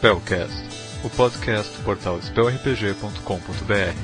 Spellcast, o podcast do portal spellrpg.com.br.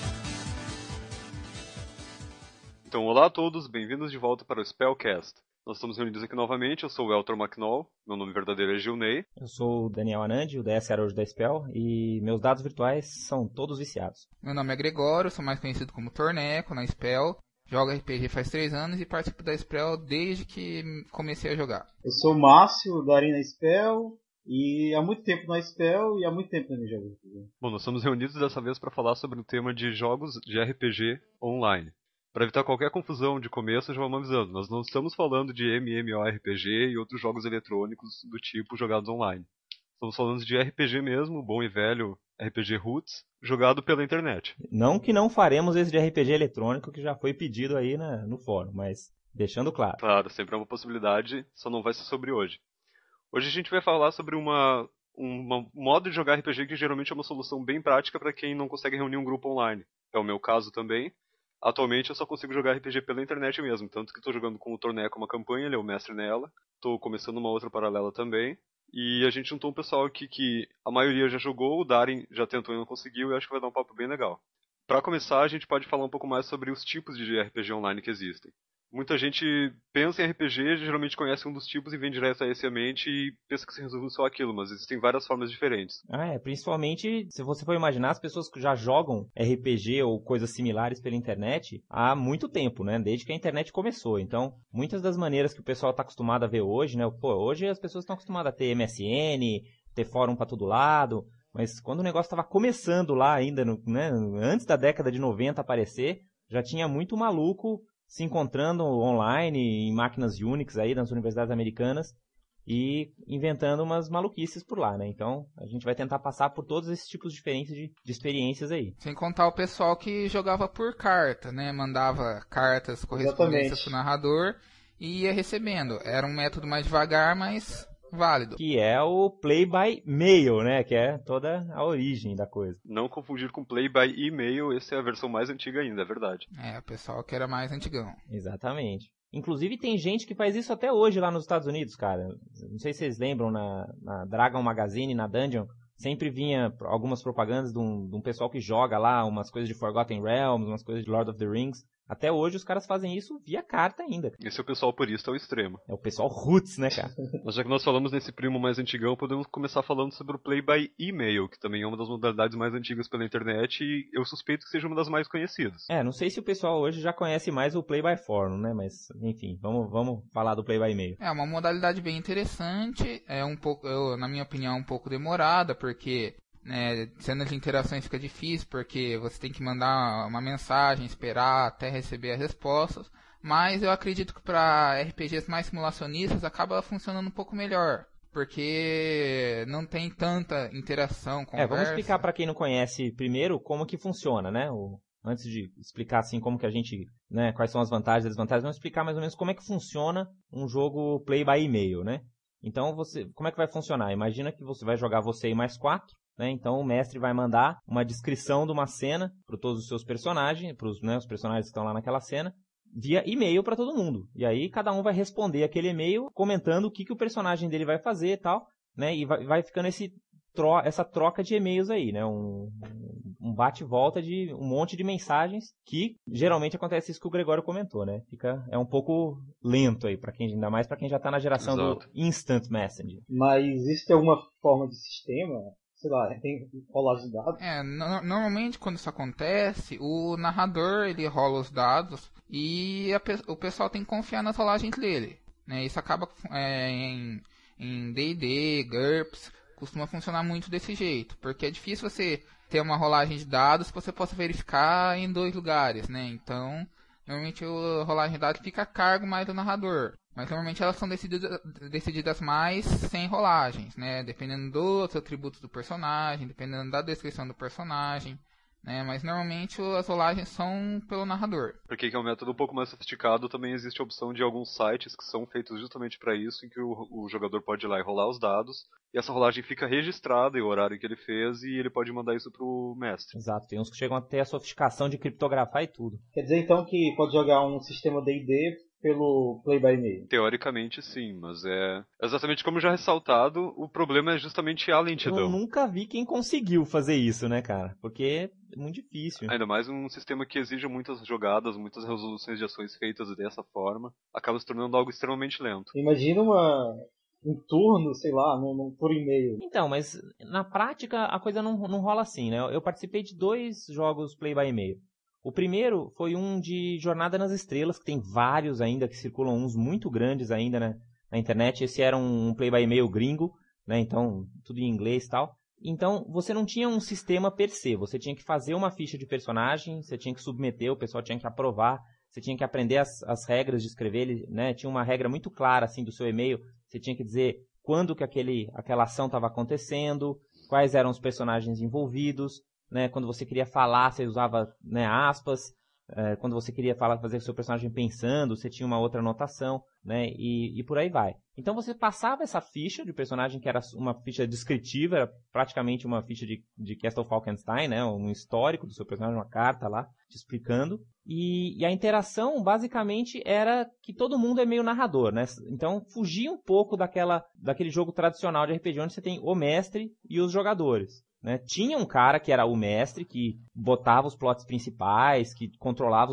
Então, olá a todos, bem-vindos de volta para o Spellcast. Nós estamos reunidos aqui novamente, eu sou o Elton McNall, meu nome verdadeiro é Gilney. Eu sou o Daniel Anandi, o DS Araújo da Spell, e meus dados virtuais são todos viciados. Meu nome é Gregório, sou mais conhecido como Torneco na Spell, jogo RPG faz 3 anos e participo da Spell desde que comecei a jogar. Eu sou o Márcio, da Arena Spell, e há muito tempo na Spell e há muito tempo na jogo. Bom, nós estamos reunidos dessa vez para falar sobre o tema de jogos de RPG online. Para evitar qualquer confusão de começo, já vamos avisando, nós não estamos falando de MMORPG e outros jogos eletrônicos do tipo jogados online. Estamos falando de RPG mesmo, bom e velho RPG Roots, jogado pela internet. Não que não faremos esse de RPG eletrônico que já foi pedido aí no fórum, mas deixando claro. Claro, sempre é uma possibilidade, só não vai ser sobre hoje. Hoje a gente vai falar sobre um modo de jogar RPG que geralmente é uma solução bem prática para quem não consegue reunir um grupo online. É o meu caso também. Atualmente eu só consigo jogar RPG pela internet mesmo, tanto que estou jogando com o Torneco uma campanha, ele é o mestre nela. Estou começando uma outra paralela também. E a gente juntou um pessoal aqui que a maioria já jogou, o Darin já tentou e não conseguiu, e acho que vai dar um papo bem legal. Para começar, a gente pode falar um pouco mais sobre os tipos de RPG online que existem. Muita gente pensa em RPG, geralmente conhece um dos tipos e vem direto a esse à mente e pensa que se resume só aquilo, mas existem várias formas diferentes. Principalmente se você for imaginar as pessoas que já jogam RPG ou coisas similares pela internet há muito tempo, né? Desde que a internet começou. Então, muitas das maneiras que o pessoal está acostumado a ver hoje, né? Hoje as pessoas estão acostumadas a ter MSN, ter fórum para todo lado, mas quando o negócio estava começando lá ainda, né? Antes da década de 90 aparecer, já tinha muito maluco se encontrando online em máquinas Unix aí nas universidades americanas e inventando umas maluquices por lá, né? Então, a gente vai tentar passar por todos esses tipos diferentes de experiências aí. Sem contar o pessoal que jogava por carta, né? Mandava cartas, correspondências pro narrador e ia recebendo. Era um método mais devagar, mas válido. Que é o play by mail, né? Que é toda a origem da coisa. Não confundir com play by e-mail, essa é a versão mais antiga ainda, é verdade. O pessoal que era mais antigão. Exatamente. Inclusive tem gente que faz isso até hoje lá nos Estados Unidos, cara. Não sei se vocês lembram, na Dragon Magazine, na Dungeon, sempre vinha algumas propagandas de um pessoal que joga lá umas coisas de Forgotten Realms, umas coisas de Lord of the Rings. Até hoje os caras fazem isso via carta ainda. Esse é o pessoal purista ao extremo. É o pessoal roots, né, cara? Mas já que nós falamos nesse primo mais antigão, podemos começar falando sobre o play by email, que também é uma das modalidades mais antigas pela internet e eu suspeito que seja uma das mais conhecidas. Não sei se o pessoal hoje já conhece mais o play by forum, né, mas enfim, vamos falar do play by email. É uma modalidade bem interessante, na minha opinião, um pouco demorada, porque cenas de interações fica difícil, porque você tem que mandar uma mensagem, esperar até receber as respostas, mas eu acredito que para RPGs mais simulacionistas acaba funcionando um pouco melhor, porque não tem tanta interação, conversa. Vamos explicar para quem não conhece primeiro como que funciona, né? Antes de explicar assim como que a gente, né, quais são as vantagens e desvantagens, vamos explicar mais ou menos como é que funciona um jogo play by email, né? Então, como é que vai funcionar? Imagina que você vai jogar você e mais 4, né? Então, o mestre vai mandar uma descrição de uma cena para todos os seus personagens, para os personagens que estão lá naquela cena, via e-mail para todo mundo. E aí, cada um vai responder aquele e-mail comentando o que o personagem dele vai fazer e tal, né? E vai ficando essa troca de e-mails aí, né? Um bate-volta de um monte de mensagens que geralmente acontece isso que o Gregório comentou, né? É um pouco lento aí, ainda mais para quem já está na geração Exato. do Instant Messaging. Mas existe alguma forma de sistema? Sei lá, tem rolar os dados? Normalmente quando isso acontece, o narrador ele rola os dados e o pessoal tem que confiar nas rolagens dele, né? Isso acaba em D&D, GURPS, costuma funcionar muito desse jeito, porque é difícil você ter uma rolagem de dados que você possa verificar em 2 lugares, né? Então, normalmente a rolagem de dados fica a cargo mais do narrador, mas normalmente elas são decididas mais sem rolagens, né? Dependendo dos atributos do personagem, dependendo da descrição do personagem, né? Mas normalmente as rolagens são pelo narrador. Porque é um método um pouco mais sofisticado, também existe a opção de alguns sites que são feitos justamente para isso, em que o jogador pode ir lá e rolar os dados, e essa rolagem fica registrada e o horário que ele fez, e ele pode mandar isso pro mestre. Exato, tem uns que chegam até a sofisticação de criptografar e tudo. Quer dizer então que pode jogar um sistema D&D pelo Play by Mail? Teoricamente sim, mas é exatamente como já ressaltado, o problema é justamente a lentidão. Eu nunca vi quem conseguiu fazer isso, né, cara? Porque é muito difícil. Ainda mais um sistema que exige muitas jogadas, muitas resoluções de ações feitas dessa forma, acaba se tornando algo extremamente lento. Imagina um turno, sei lá, por e-mail. Então, mas na prática a coisa não rola assim, né? Eu participei de 2 jogos Play by Mail. O primeiro foi um de Jornada nas Estrelas, que tem vários ainda, que circulam uns muito grandes ainda, né, na internet. Esse era um Play by Mail gringo, né? Então, tudo em inglês e tal. Então, você não tinha um sistema per se. Você tinha que fazer uma ficha de personagem, você tinha que submeter, o pessoal tinha que aprovar, você tinha que aprender as regras de escrever, né? Tinha uma regra muito clara, assim, do seu e-mail. Você tinha que dizer quando que aquela ação estava acontecendo, quais eram os personagens envolvidos, né? Quando você queria falar, você usava, né, aspas. Quando você queria fazer o seu personagem pensando, você tinha uma outra anotação, né? E por aí vai. Então você passava essa ficha de personagem, que era uma ficha descritiva, era praticamente uma ficha de Castle Falkenstein, né? Um histórico do seu personagem, uma carta lá, te explicando. E a interação, basicamente, era que todo mundo é meio narrador, né? Então fugia um pouco daquele jogo tradicional de RPG, onde você tem o mestre e os jogadores. Né? Tinha um cara que era o mestre, que botava os plots principais, que controlava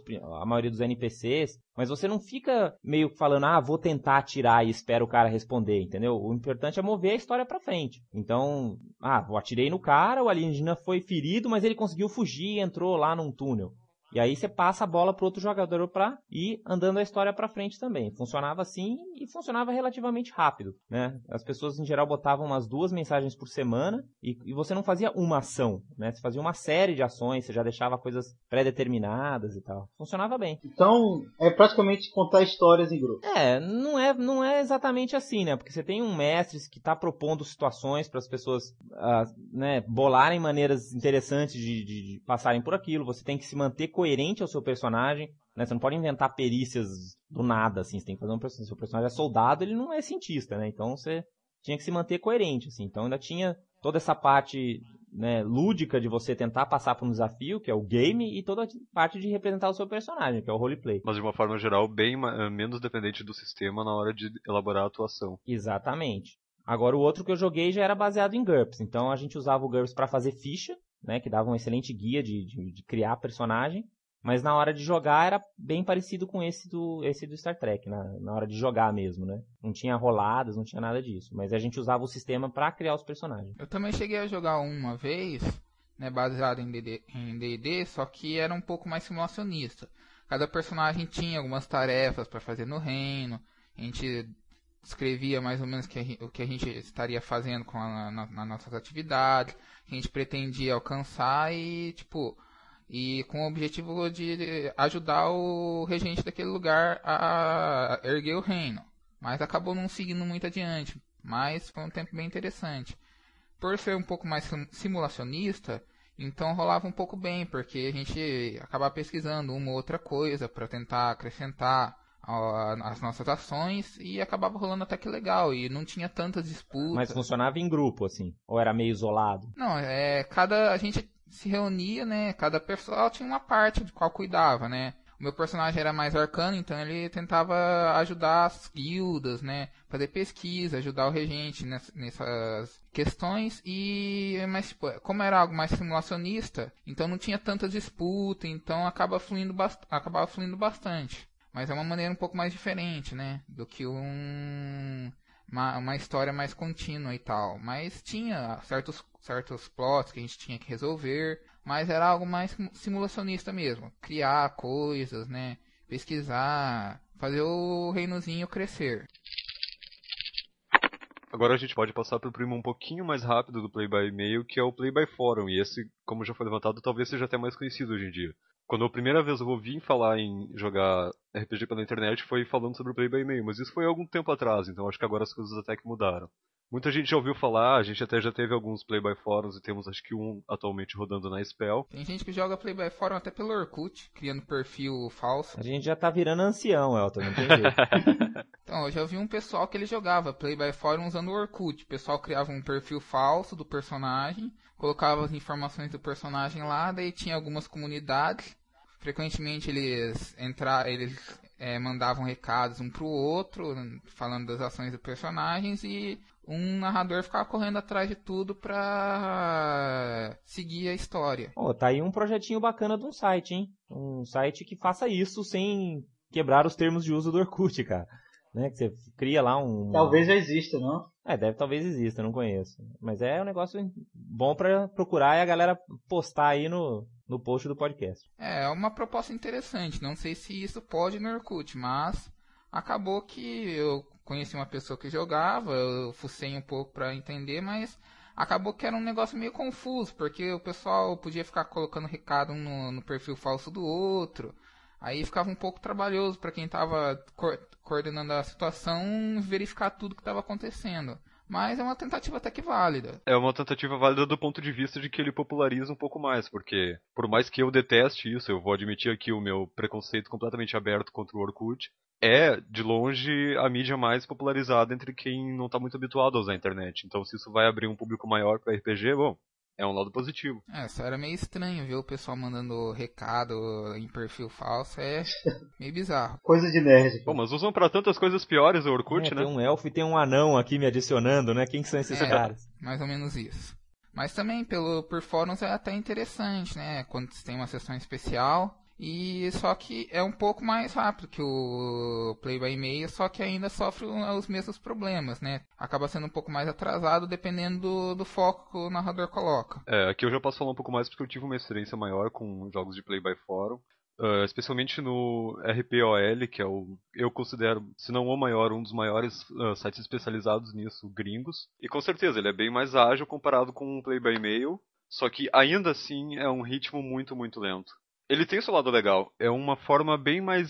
a maioria dos NPCs, mas você não fica meio falando, vou tentar atirar e espero o cara responder, entendeu? O importante é mover a história pra frente. Então, eu atirei no cara, o alienígena foi ferido, mas ele conseguiu fugir e entrou lá num túnel. E aí você passa a bola pro outro jogador pra ir andando a história pra frente também. Funcionava assim e funcionava relativamente rápido, né? As pessoas em geral botavam umas 2 mensagens por semana e você não fazia uma ação, né? Você fazia uma série de ações, você já deixava coisas pré-determinadas e tal. Funcionava bem. Então, é praticamente contar histórias em grupo. Não é exatamente assim, né? Porque você tem um mestre que tá propondo situações para as pessoas, né, bolarem maneiras interessantes de passarem por aquilo. Você tem que se manter coerente ao seu personagem, né? Você não pode inventar perícias do nada, assim. Você tem que fazer seu personagem é soldado, ele não é cientista, né? Então você tinha que se manter coerente, assim. Então ainda tinha toda essa parte, né, lúdica de você tentar passar por um desafio, que é o game, e toda a parte de representar o seu personagem, que é o roleplay. Mas de uma forma geral, bem menos dependente do sistema na hora de elaborar a atuação. Exatamente. Agora o outro que eu joguei já era baseado em GURPS, então a gente usava o GURPS para fazer ficha, né, que dava um excelente guia de criar personagem, mas na hora de jogar era bem parecido com esse do Star Trek, na hora de jogar mesmo, né? Não tinha roladas, não tinha nada disso, mas a gente usava o sistema para criar os personagens. Eu também cheguei a jogar uma vez, né, baseado em D&D, só que era um pouco mais simulacionista. Cada personagem tinha algumas tarefas para fazer no reino, a gente escrevia mais ou menos o que a gente estaria fazendo nas nossas atividades, que a gente pretendia alcançar e com o objetivo de ajudar o regente daquele lugar a erguer o reino. Mas acabou não seguindo muito adiante, mas foi um tempo bem interessante. Por ser um pouco mais simulacionista, então rolava um pouco bem, porque a gente acabava pesquisando uma ou outra coisa para tentar acrescentar as nossas ações e acabava rolando até que legal e não tinha tantas disputas. Mas funcionava em grupo, assim? Ou era meio isolado? Não, a gente se reunia, né? Cada pessoal tinha uma parte de qual cuidava, né? O meu personagem era mais arcano, então ele tentava ajudar as guildas, né? Fazer pesquisa, ajudar o regente nessas questões. Mas como era algo mais simulacionista, então não tinha tanta disputa, então acabava fluindo bastante. Mas é uma maneira um pouco mais diferente, né? Do que uma história mais contínua e tal. Mas tinha certos plots que a gente tinha que resolver, mas era algo mais simulacionista mesmo. Criar coisas, né? Pesquisar, fazer o reinozinho crescer. Agora a gente pode passar para o primo um pouquinho mais rápido do Play by Mail, que é o Play by Forum. E esse, como já foi levantado, talvez seja até mais conhecido hoje em dia. Quando a primeira vez eu ouvi falar em jogar RPG pela internet foi falando sobre o Play by Mail, mas isso foi há algum tempo atrás, então acho que agora as coisas até que mudaram. Muita gente já ouviu falar, a gente até já teve alguns Play by Forums e temos acho que um atualmente rodando na Spell. Tem gente que joga Play by Forum até pelo Orkut, criando perfil falso. A gente já tá virando ancião, Elton, não tem jeito. Então, eu já vi um pessoal que ele jogava Play by Forum usando o Orkut. O pessoal criava um perfil falso do personagem, colocava as informações do personagem lá, daí tinha algumas comunidades. Frequentemente eles mandavam recados um pro outro, falando das ações dos personagens, e um narrador ficava correndo atrás de tudo pra seguir a história. Tá aí um projetinho bacana de um site, hein? Um site que faça isso sem quebrar os termos de uso do Orkut, cara. Né? Que você cria lá Talvez já exista, não? Talvez exista, não conheço. Mas é um negócio bom pra procurar e a galera postar aí no post do podcast. É uma proposta interessante. Não sei se isso pode no Orkut, mas acabou que eu conheci uma pessoa que jogava, eu fucei um pouco pra entender, mas acabou que era um negócio meio confuso, porque o pessoal podia ficar colocando recado no perfil falso do outro. Aí ficava um pouco trabalhoso para quem estava coordenando a situação verificar tudo que estava acontecendo. Mas é uma tentativa até que válida. É uma tentativa válida do ponto de vista de que ele populariza um pouco mais, porque por mais que eu deteste isso, eu vou admitir aqui o meu preconceito completamente aberto contra o Orkut, é, de longe, a mídia mais popularizada entre quem não está muito habituado a usar a internet. Então se isso vai abrir um público maior para RPG, bom, é um lado positivo. Só era meio estranho ver o pessoal mandando recado em perfil falso, é meio bizarro. Coisa de nerd. Bom, mas usam pra tantas coisas piores o Orkut, né? Tem um elfo e tem um anão aqui me adicionando, né? Quem que são esses caras? Mais ou menos isso. Mas também por fóruns é até interessante, né? Quando você tem uma sessão especial. E só que é um pouco mais rápido que o Play by E-mail, só que ainda sofre os mesmos problemas, né? Acaba sendo um pouco mais atrasado dependendo do foco que o narrador coloca. Aqui eu já posso falar um pouco mais porque eu tive uma experiência maior com jogos de Play by Fórum. Especialmente no RPOL, que é eu considero, se não o maior, um dos maiores sites especializados nisso, gringos. E com certeza, ele é bem mais ágil comparado com o Play by Mail, só que ainda assim é um ritmo muito, muito lento. Ele tem o seu lado legal, é uma forma bem mais...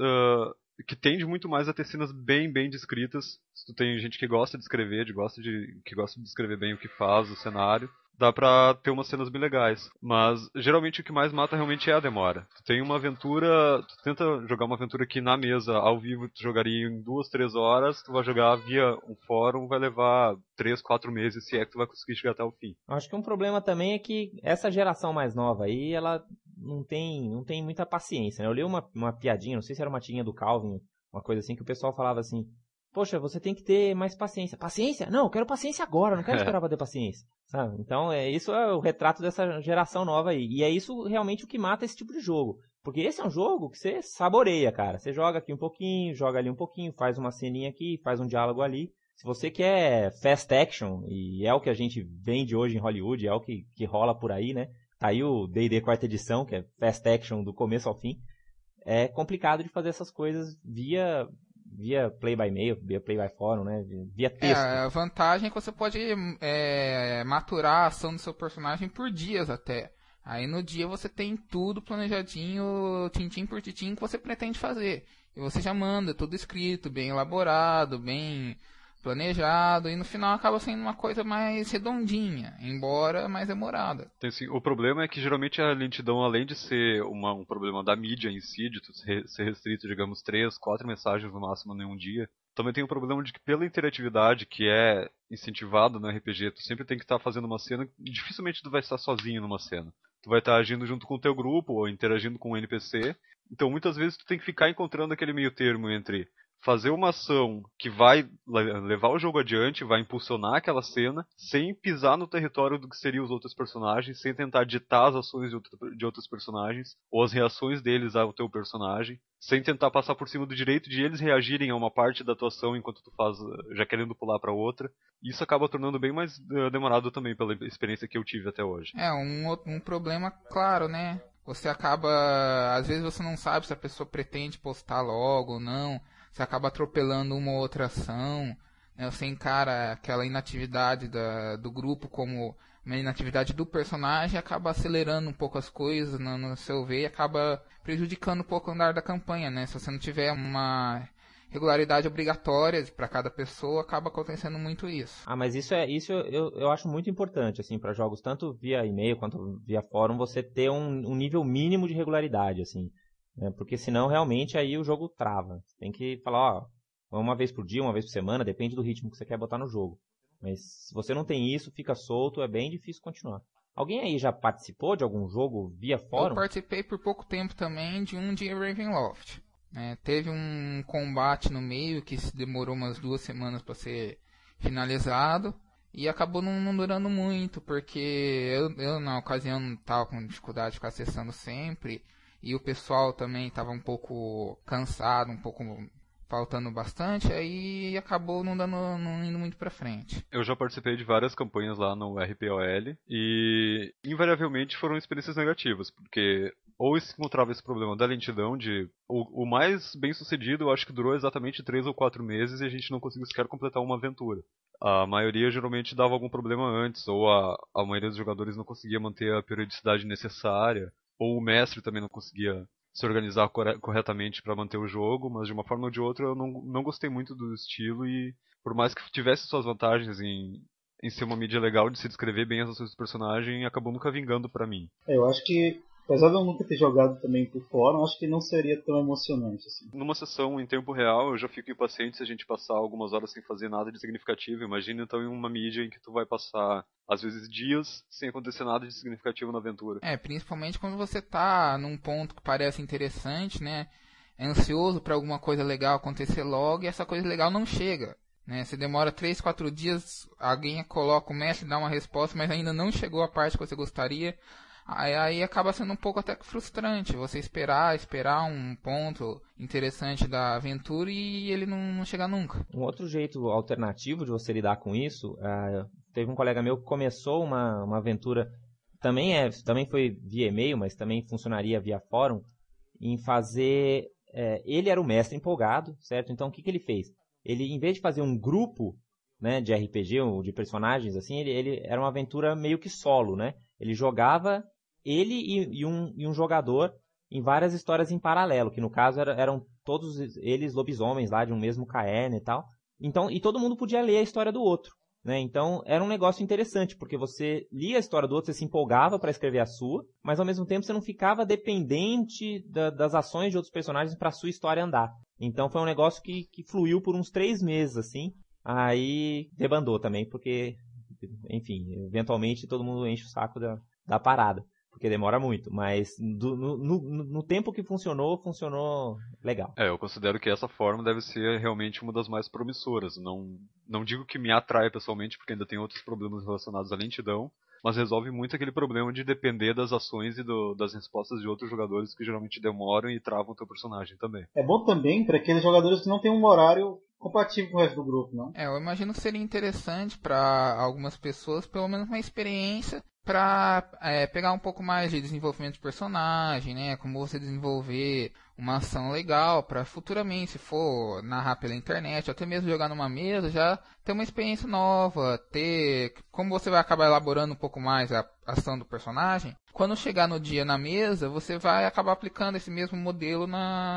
que tende muito mais a ter cenas bem, bem descritas. Se tu tem gente que gosta de escrever, que gosta de descrever bem o que faz, o cenário, dá pra ter umas cenas bem legais. Mas geralmente o que mais mata realmente é a demora. Tu tem uma aventura, tu tenta jogar uma aventura que na mesa, ao vivo, tu jogaria em 2, 3 horas, tu vai jogar via um fórum, vai levar 3, 4 meses, se é que tu vai conseguir chegar até o fim. Acho que um problema também é que essa geração mais nova aí, ela não tem muita paciência, né? Eu li uma piadinha, não sei se era uma tirinha do Calvin, uma coisa assim, que o pessoal falava assim: poxa, você tem que ter mais paciência. Paciência? Não, eu quero paciência agora, não quero esperar pra ter paciência. Sabe? Então, isso é o retrato dessa geração nova aí. E é isso realmente o que mata esse tipo de jogo. Porque esse é um jogo que você saboreia, cara. Você joga aqui um pouquinho, joga ali um pouquinho, faz uma ceninha aqui, faz um diálogo ali. Se você quer fast action, e é o que a gente vende hoje em Hollywood, é o que rola por aí, né? Tá aí o D&D 4ª edição, que é fast action do começo ao fim. É complicado de fazer essas coisas via Play by Mail, via Play by Forum, né? Via texto. A vantagem é que você pode maturar a ação do seu personagem por dias até. Aí no dia você tem tudo planejadinho, tintim por tintim, que você pretende fazer. E você já manda tudo escrito, bem elaborado, bem planejado, e no final acaba sendo uma coisa mais redondinha, embora mais demorada. Sim, o problema é que geralmente a lentidão, além de ser um problema da mídia em si, de tu ser restrito, digamos, 3, 4 mensagens no máximo em um dia, também tem o problema de que pela interatividade que é incentivada no RPG, tu sempre tem que estar fazendo uma cena, dificilmente tu vai estar sozinho numa cena. Tu vai estar agindo junto com o teu grupo, ou interagindo com um NPC, então muitas vezes tu tem que ficar encontrando aquele meio termo entre fazer uma ação que vai levar o jogo adiante, vai impulsionar aquela cena, sem pisar no território do que seriam os outros personagens, sem tentar ditar as ações de outros personagens, ou as reações deles ao teu personagem, sem tentar passar por cima do direito de eles reagirem a uma parte da tua ação enquanto tu faz, já querendo pular para outra. Isso acaba tornando bem mais demorado também pela experiência que eu tive até hoje. Um problema claro, né? Você acaba, às vezes você não sabe se a pessoa pretende postar logo ou não. Você acaba atropelando uma ou outra ação, né? Você encara aquela inatividade do grupo como uma inatividade do personagem, acaba acelerando um pouco as coisas no seu ver e acaba prejudicando um pouco o andar da campanha, né? Se você não tiver uma regularidade obrigatória para cada pessoa, acaba acontecendo muito isso. Mas isso eu acho muito importante, assim, para jogos tanto via e-mail quanto via fórum, você ter um nível mínimo de regularidade, assim. Porque senão realmente aí o jogo trava. Você tem que falar, uma vez por dia, uma vez por semana, depende do ritmo que você quer botar no jogo. Mas se você não tem isso, fica solto, é bem difícil continuar. Alguém aí já participou de algum jogo via fórum? Eu participei por pouco tempo também de um de Ravenloft. Teve um combate no meio que demorou umas 2 semanas para ser finalizado e acabou não durando muito, porque eu na ocasião estava com dificuldade de ficar acessando sempre e o pessoal também estava um pouco cansado, um pouco faltando bastante, aí acabou não indo muito pra frente. Eu já participei de várias campanhas lá no RPOL e invariavelmente foram experiências negativas, porque ou se encontrava esse problema da lentidão de... O mais bem sucedido eu acho que durou exatamente 3 ou 4 meses e a gente não conseguiu sequer completar uma aventura. A maioria geralmente dava algum problema antes, ou a maioria dos jogadores não conseguia manter a periodicidade necessária, ou o mestre também não conseguia se organizar corretamente para manter o jogo, mas de uma forma ou de outra eu não gostei muito do estilo e por mais que tivesse suas vantagens em ser uma mídia legal de se descrever bem as ações do personagem, acabou nunca vingando pra mim. Eu acho que, apesar de eu nunca ter jogado também por fórum, acho que não seria tão emocionante assim. Numa sessão em tempo real, eu já fico impaciente se a gente passar algumas horas sem fazer nada de significativo. Imagina então em uma mídia em que tu vai passar, às vezes, dias sem acontecer nada de significativo na aventura. Principalmente quando você tá num ponto que parece interessante, né? É ansioso pra alguma coisa legal acontecer logo e essa coisa legal não chega. Você demora 3, 4 dias, alguém coloca, o mestre dá uma resposta, mas ainda não chegou a parte que você gostaria. Aí acaba sendo um pouco até que frustrante você esperar um ponto interessante da aventura e ele não chegar nunca. Um outro jeito alternativo de você lidar com isso, teve um colega meu que começou uma aventura, também foi via e-mail, mas também funcionaria via fórum, em fazer... ele era o mestre empolgado, certo? Então o que ele fez? Ele, em vez de fazer um grupo, né, de RPG ou de personagens, assim, ele era uma aventura meio que solo, né? Ele jogava ele e um jogador em várias histórias em paralelo, que no caso eram todos eles lobisomens lá de um mesmo caerne e tal. Então, e todo mundo podia ler a história do outro, né? Então era um negócio interessante, porque você lia a história do outro, você se empolgava para escrever a sua, mas ao mesmo tempo você não ficava dependente das ações de outros personagens para a sua história andar. Então foi um negócio que fluiu por uns 3 meses, assim. Aí debandou também, porque, enfim, eventualmente todo mundo enche o saco da parada, porque demora muito. Mas no tempo que funcionou legal. Eu considero que essa forma deve ser realmente uma das mais promissoras. Não digo que me atrai pessoalmente, porque ainda tem outros problemas relacionados à lentidão, mas resolve muito aquele problema de depender das ações e das respostas de outros jogadores que geralmente demoram e travam o teu personagem também. É bom também para aqueles jogadores que não têm um horário compatível com o resto do grupo, não? Eu imagino que seria interessante para algumas pessoas, pelo menos uma experiência, para pegar um pouco mais de desenvolvimento de personagem, né? Como você desenvolver uma ação legal para futuramente, se for narrar pela internet, ou até mesmo jogar numa mesa, já ter uma experiência nova, como você vai acabar elaborando um pouco mais a ação do personagem, quando chegar no dia na mesa, você vai acabar aplicando esse mesmo modelo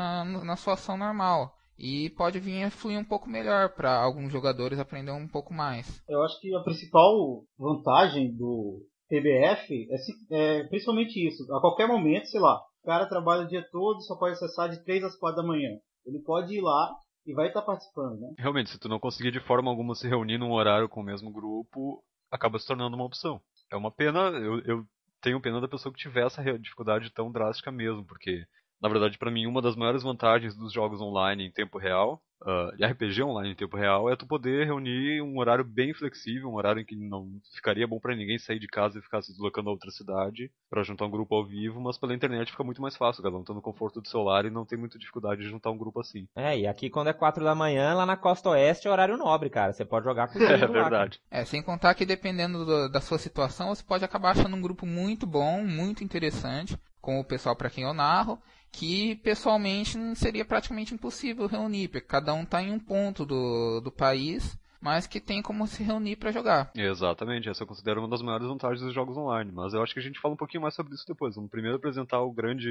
na sua ação normal. E pode vir a fluir um pouco melhor para alguns jogadores aprender um pouco mais. Eu acho que a principal vantagem do PBF é principalmente isso. A qualquer momento, sei lá, o cara trabalha o dia todo e só pode acessar de 3 às 4 da manhã. Ele pode ir lá e vai estar participando, né? Realmente, se tu não conseguir de forma alguma se reunir num horário com o mesmo grupo, acaba se tornando uma opção. É uma pena, eu tenho pena da pessoa que tiver essa dificuldade tão drástica mesmo, porque... Na verdade, pra mim, uma das maiores vantagens dos jogos online em tempo real, de RPG online em tempo real, é tu poder reunir um horário bem flexível, um horário em que não ficaria bom pra ninguém sair de casa e ficar se deslocando a outra cidade pra juntar um grupo ao vivo, mas pela internet fica muito mais fácil, cada um tá no conforto do celular e não tem muita dificuldade de juntar um grupo assim. E aqui quando é 4 da manhã, lá na Costa Oeste é horário nobre, cara, você pode jogar com o É verdade. Sem contar que dependendo da sua situação, você pode acabar achando um grupo muito bom, muito interessante, com o pessoal pra quem eu narro, que pessoalmente seria praticamente impossível reunir, porque cada um está em um ponto do país, mas que tem como se reunir para jogar. Exatamente, essa eu considero uma das maiores vantagens dos jogos online, mas eu acho que a gente fala um pouquinho mais sobre isso depois. Vamos primeiro apresentar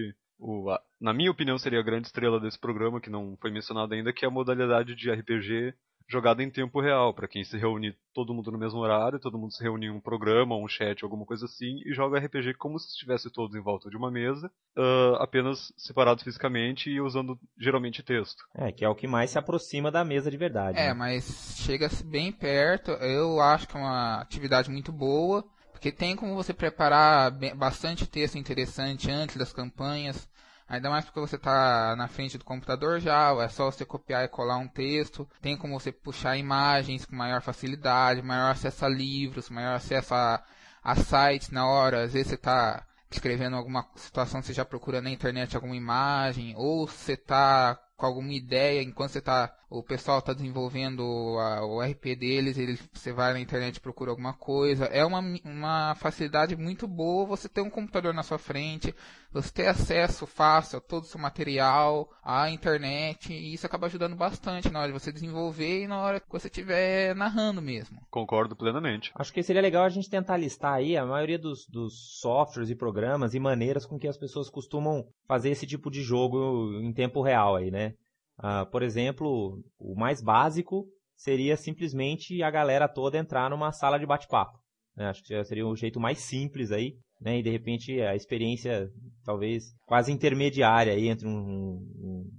na minha opinião seria a grande estrela desse programa, que não foi mencionado ainda, que é a modalidade de RPG jogada em tempo real, para quem se reúne todo mundo no mesmo horário, todo mundo se reúne em um programa, um chat, alguma coisa assim, e joga RPG como se estivesse todos em volta de uma mesa, apenas separados fisicamente e usando geralmente texto. Que é o que mais se aproxima da mesa de verdade. Né? Mas chega bem perto, eu acho que é uma atividade muito boa, porque tem como você preparar bastante texto interessante antes das campanhas, Ainda mais porque você tá na frente do computador já, é só você copiar e colar um texto. Tem como você puxar imagens com maior facilidade, maior acesso a livros, maior acesso a sites na hora. Às vezes você tá escrevendo alguma situação, você já procura na internet alguma imagem, ou você tá com alguma ideia, enquanto o pessoal está desenvolvendo o RP deles, você vai na internet e procura alguma coisa. É uma facilidade muito boa você ter um computador na sua frente, você ter acesso fácil a todo o seu material, à internet, e isso acaba ajudando bastante na hora de você desenvolver e na hora que você estiver narrando mesmo. Concordo plenamente. Acho que seria legal a gente tentar listar aí a maioria dos softwares e programas e maneiras com que as pessoas costumam fazer esse tipo de jogo em tempo real aí, né? Por exemplo, o mais básico seria simplesmente a galera toda entrar numa sala de bate-papo, né? Acho que seria o jeito mais simples aí, né? E de repente a experiência talvez quase intermediária aí entre um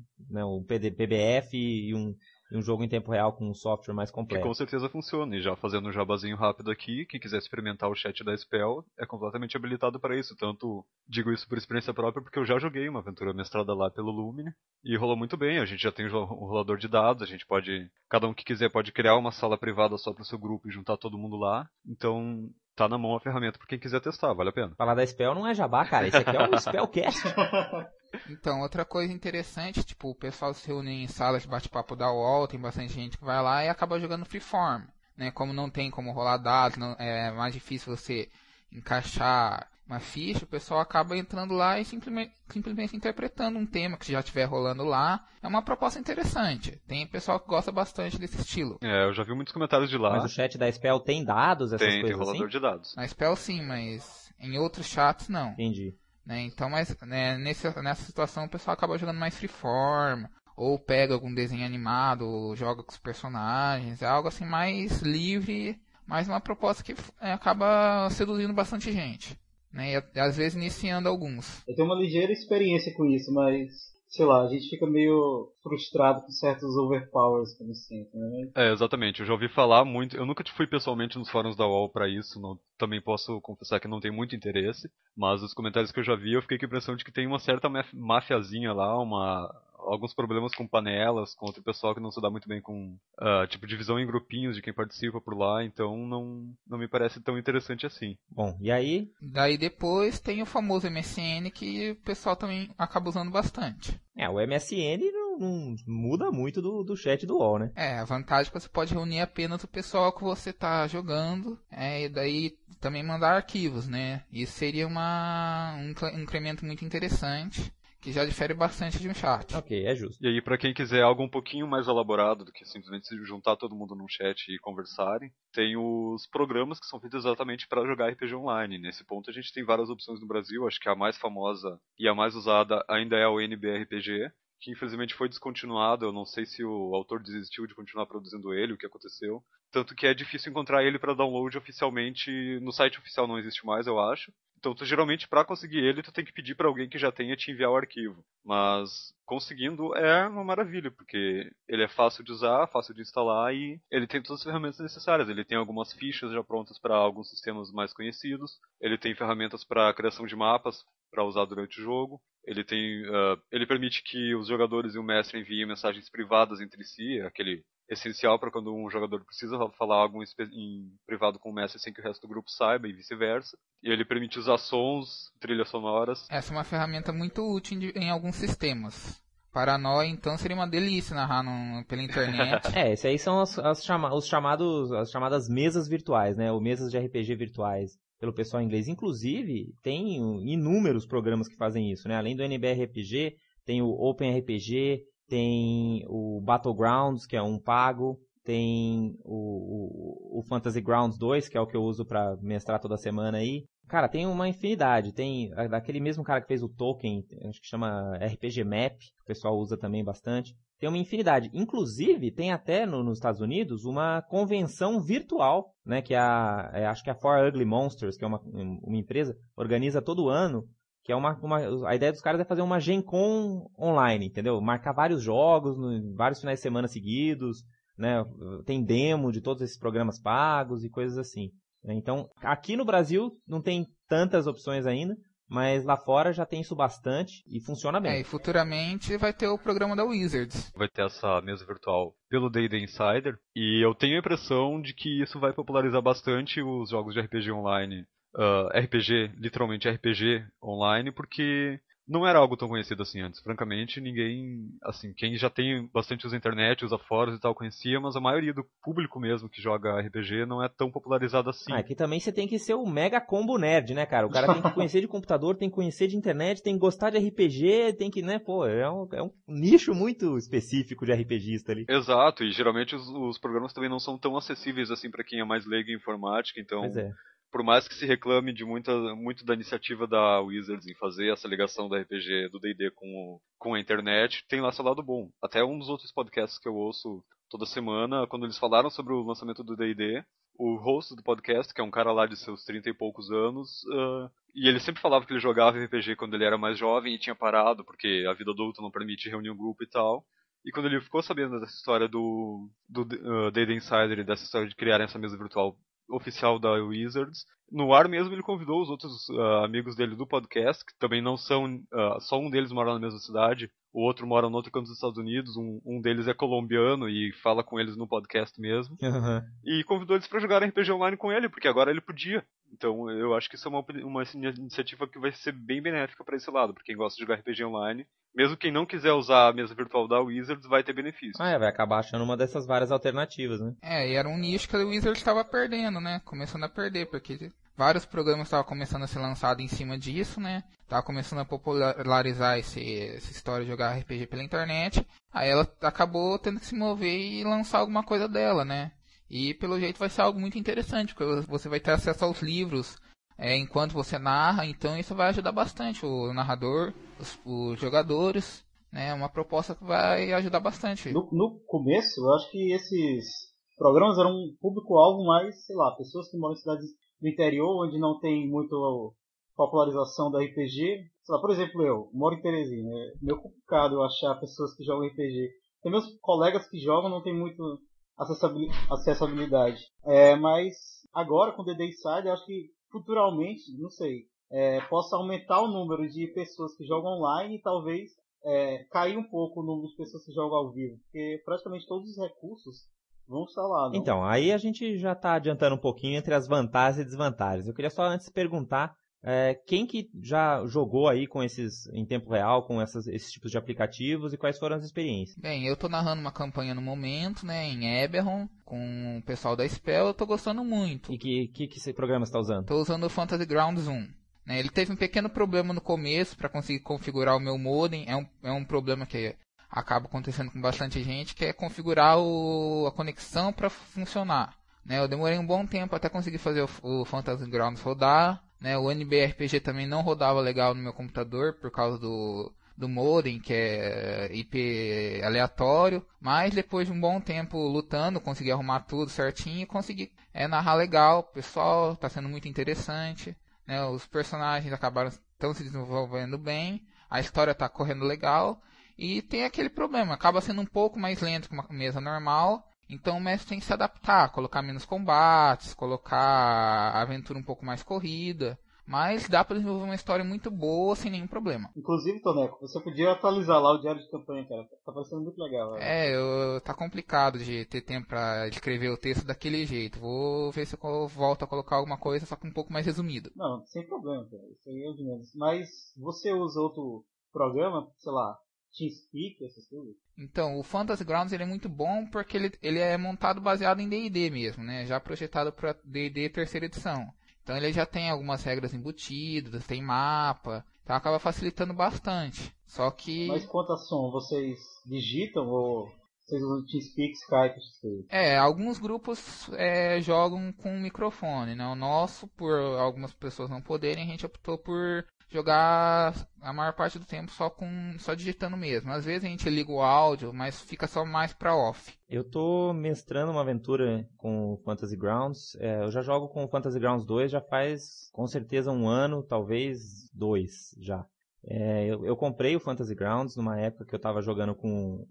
PBF e um jogo em tempo real com um software mais Que completo. com certeza funciona. E já fazendo um jabazinho rápido aqui, quem quiser experimentar o chat da Spell é completamente habilitado para isso. Tanto digo isso por experiência própria, porque eu já joguei uma aventura mestrada lá pelo Lumine e rolou muito bem. A gente já tem um rolador de dados, a gente pode, cada um que quiser pode criar uma sala privada só para o seu grupo e juntar todo mundo lá. Então tá na mão a ferramenta para quem quiser testar, vale a pena. Falar da Spell não é jabá, cara. Esse aqui é o Spellcast. Então, outra coisa interessante, tipo, o pessoal se reúne em salas de bate-papo da UOL, tem bastante gente que vai lá e acaba jogando freeform, né? Como não tem como rolar dados, é mais difícil você encaixar uma ficha, o pessoal acaba entrando lá e simplesmente interpretando um tema que já estiver rolando lá. É uma proposta interessante. Tem pessoal que gosta bastante desse estilo. Eu já vi muitos comentários de lá. Mas o chat da Spell tem dados, essas tem coisas rolador assim? de dados. Na Spell sim, mas em outros chats não. Entendi. Né? Então, mas nessa situação o pessoal acaba jogando mais freeform, ou pega algum desenho animado, ou joga com os personagens, é algo assim mais livre, mas uma proposta que acaba seduzindo bastante gente, né? E às vezes iniciando alguns. Eu tenho uma ligeira experiência com isso, mas sei lá, a gente fica meio frustrado com certos overpowers, como sempre, né? Exatamente. Eu já ouvi falar muito. Eu nunca fui pessoalmente nos fóruns da UOL pra isso. Também posso confessar que não tenho muito interesse. Mas os comentários que eu já vi, eu fiquei com a impressão de que tem uma certa mafiazinha lá, alguns problemas com panelas, com outro pessoal que não se dá muito bem com tipo divisão em grupinhos de quem participa por lá. Então não me parece tão interessante assim. Bom, e aí? Daí depois tem o famoso MSN que o pessoal também acaba usando bastante. O MSN não muda muito do chat do UOL, né? A vantagem é que você pode reunir apenas o pessoal que você tá jogando, e daí também mandar arquivos, né? Isso seria um incremento muito interessante, que já difere bastante de um chat. Ok, é justo. E aí, pra quem quiser algo um pouquinho mais elaborado do que simplesmente se juntar todo mundo num chat e conversarem, tem os programas que são feitos exatamente para jogar RPG online. Nesse ponto a gente tem várias opções no Brasil, acho que a mais famosa e a mais usada ainda é o NBRPG, que infelizmente foi descontinuado. Eu não sei se o autor desistiu de continuar produzindo ele, o que aconteceu. Tanto que é difícil encontrar ele para download oficialmente, no site oficial não existe mais, eu acho. Então, geralmente, para conseguir ele, tu tem que pedir para alguém que já tenha te enviar o arquivo. Mas, conseguindo é uma maravilha, porque ele é fácil de usar, fácil de instalar e ele tem todas as ferramentas necessárias. Ele tem algumas fichas já prontas para alguns sistemas mais conhecidos. Ele tem ferramentas para criação de mapas para usar durante o jogo. Ele permite que os jogadores e o mestre enviem mensagens privadas entre si, aquele essencial para quando um jogador precisa falar algo em privado com o mestre sem que o resto do grupo saiba e vice-versa. E ele permite usar sons, trilhas sonoras. Essa é uma ferramenta muito útil em alguns sistemas. Para nós, então, seria uma delícia narrar pela internet. Esses aí são as chamadas mesas virtuais, né? Ou mesas de RPG virtuais pelo pessoal inglês. Inclusive, tem inúmeros programas que fazem isso, né? Além do NBRPG, tem o OpenRPG, tem o Battlegrounds, que é um pago, tem o Fantasy Grounds 2, que é o que eu uso para mestrar toda semana aí. Cara, tem uma infinidade. Tem daquele mesmo cara que fez o Tolkien, acho que chama RPG Map, que o pessoal usa também bastante. Tem uma infinidade. Inclusive, tem até nos Estados Unidos uma convenção virtual, né, que acho que a For Ugly Monsters, que é uma empresa, organiza todo ano, que é a ideia dos caras é fazer uma Gen Con online, entendeu? Marcar vários jogos, vários finais de semana seguidos, né? Tem demo de todos esses programas pagos e coisas assim. Então, aqui no Brasil não tem tantas opções ainda, mas lá fora já tem isso bastante e funciona bem. E futuramente vai ter o programa da Wizards. Vai ter essa mesa virtual pelo D&D Insider, e eu tenho a impressão de que isso vai popularizar bastante os jogos de RPG online, RPG, literalmente RPG online, porque não era algo tão conhecido assim antes. Francamente, ninguém, assim, quem já tem bastante usa internet, usa fóruns e tal, conhecia, mas a maioria do público mesmo que joga RPG não é tão popularizado assim. Aqui também você tem que ser o mega combo nerd, né, cara? O cara tem que conhecer de computador, tem que conhecer de internet, tem que gostar de RPG, tem que, né, pô, é um nicho muito específico de RPGista ali. Exato, e geralmente os programas também não são tão acessíveis assim para quem é mais leigo em informática, então... Pois é. Por mais que se reclame de muito da iniciativa da Wizards em fazer essa ligação do RPG, do D&D com a internet, tem lá seu lado bom. Até um dos outros podcasts que eu ouço toda semana, quando eles falaram sobre o lançamento do D&D, o host do podcast, que é um cara lá de seus 30 e poucos anos, e ele sempre falava que ele jogava RPG quando ele era mais jovem e tinha parado, porque a vida adulta não permite reunir um grupo e tal. E quando ele ficou sabendo dessa história do D&D Insider e dessa história de criar essa mesa virtual oficial da Wizards, no ar mesmo ele convidou os outros amigos dele do podcast, que também não são, só um deles mora na mesma cidade, o outro mora no outro canto dos Estados Unidos, um deles é colombiano e fala com eles no podcast mesmo, e convidou eles para jogar RPG online com ele, porque agora ele podia. Então eu acho que isso é uma iniciativa que vai ser bem benéfica para esse lado, para quem gosta de jogar RPG online. Mesmo quem não quiser usar a mesa virtual da Wizards vai ter benefícios. Vai acabar achando uma dessas várias alternativas, né? E era um nicho que a Wizards estava perdendo, né? Começando a perder, porque vários programas estavam começando a ser lançados em cima disso, né? Tava começando a popularizar essa história de jogar RPG pela internet. Aí ela acabou tendo que se mover e lançar alguma coisa dela, né? E pelo jeito vai ser algo muito interessante, porque você vai ter acesso aos livros enquanto você narra, então isso vai ajudar bastante o narrador, os jogadores, né? É uma proposta que vai ajudar bastante. No começo, eu acho que esses programas eram um público-alvo mais, sei lá, pessoas que moram em cidades do interior, onde não tem muito popularização da RPG. Sei lá, por exemplo, eu moro em Teresina, é meio complicado eu achar pessoas que jogam RPG. Tem meus colegas que jogam, não tem muito acessibilidade. Mas agora com o D&D Insider, eu acho que futuramente, não sei, possa aumentar o número de pessoas que jogam online e talvez cair um pouco o número de pessoas que jogam ao vivo, porque praticamente todos os recursos vão estar lá, não? Então, aí a gente já está adiantando um pouquinho entre as vantagens e desvantagens. Eu queria só antes perguntar quem que já jogou aí com em tempo real, com esses tipos de aplicativos e quais foram as experiências? Bem, eu estou narrando uma campanha no momento, né, em Eberron, com o pessoal da Spell, eu estou gostando muito. E que esse programa você está usando? Estou usando o Fantasy Grounds 1. Né, ele teve um pequeno problema no começo para conseguir configurar o meu modem, é um problema que acaba acontecendo com bastante gente, que é configurar a conexão para funcionar. Né, eu demorei um bom tempo até conseguir fazer o Fantasy Grounds rodar. Né, o NBRPG também não rodava legal no meu computador por causa do modem, que é IP aleatório. Mas depois de um bom tempo lutando, consegui arrumar tudo certinho e consegui narrar legal. O pessoal está sendo muito interessante. Né, os personagens estão se desenvolvendo bem. A história está correndo legal. E tem aquele problema, acaba sendo um pouco mais lento que uma mesa normal. Então o mestre tem que se adaptar, colocar menos combates, colocar a aventura um pouco mais corrida. Mas dá pra desenvolver uma história muito boa sem nenhum problema. Inclusive, Toneco, você podia atualizar lá o diário de campanha, cara. Tá parecendo muito legal. Tá complicado de ter tempo pra escrever o texto daquele jeito. Vou ver se eu volto a colocar alguma coisa, só que um pouco mais resumido. Não, sem problema, cara. Isso aí é o de menos. Mas você usa outro programa, sei lá, TeamSpeak, essas coisas? Então, o Fantasy Grounds ele é muito bom porque ele é montado baseado em D&D mesmo, né? Já projetado para D&D terceira edição. Então ele já tem algumas regras embutidas, tem mapa, então acaba facilitando bastante. Só que... Mas quanto a som, vocês digitam ou vocês usam TeamSpeak, Skype, essas coisas? Alguns grupos jogam com microfone, né? O nosso, por algumas pessoas não poderem, a gente optou por jogar a maior parte do tempo só digitando mesmo. Às vezes a gente liga o áudio, mas fica só mais pra off. Eu tô mestrando uma aventura com o Fantasy Grounds. Eu já jogo com o Fantasy Grounds 2 já faz com certeza 1 ano, talvez 2 já. Eu comprei o Fantasy Grounds numa época que eu estava jogando com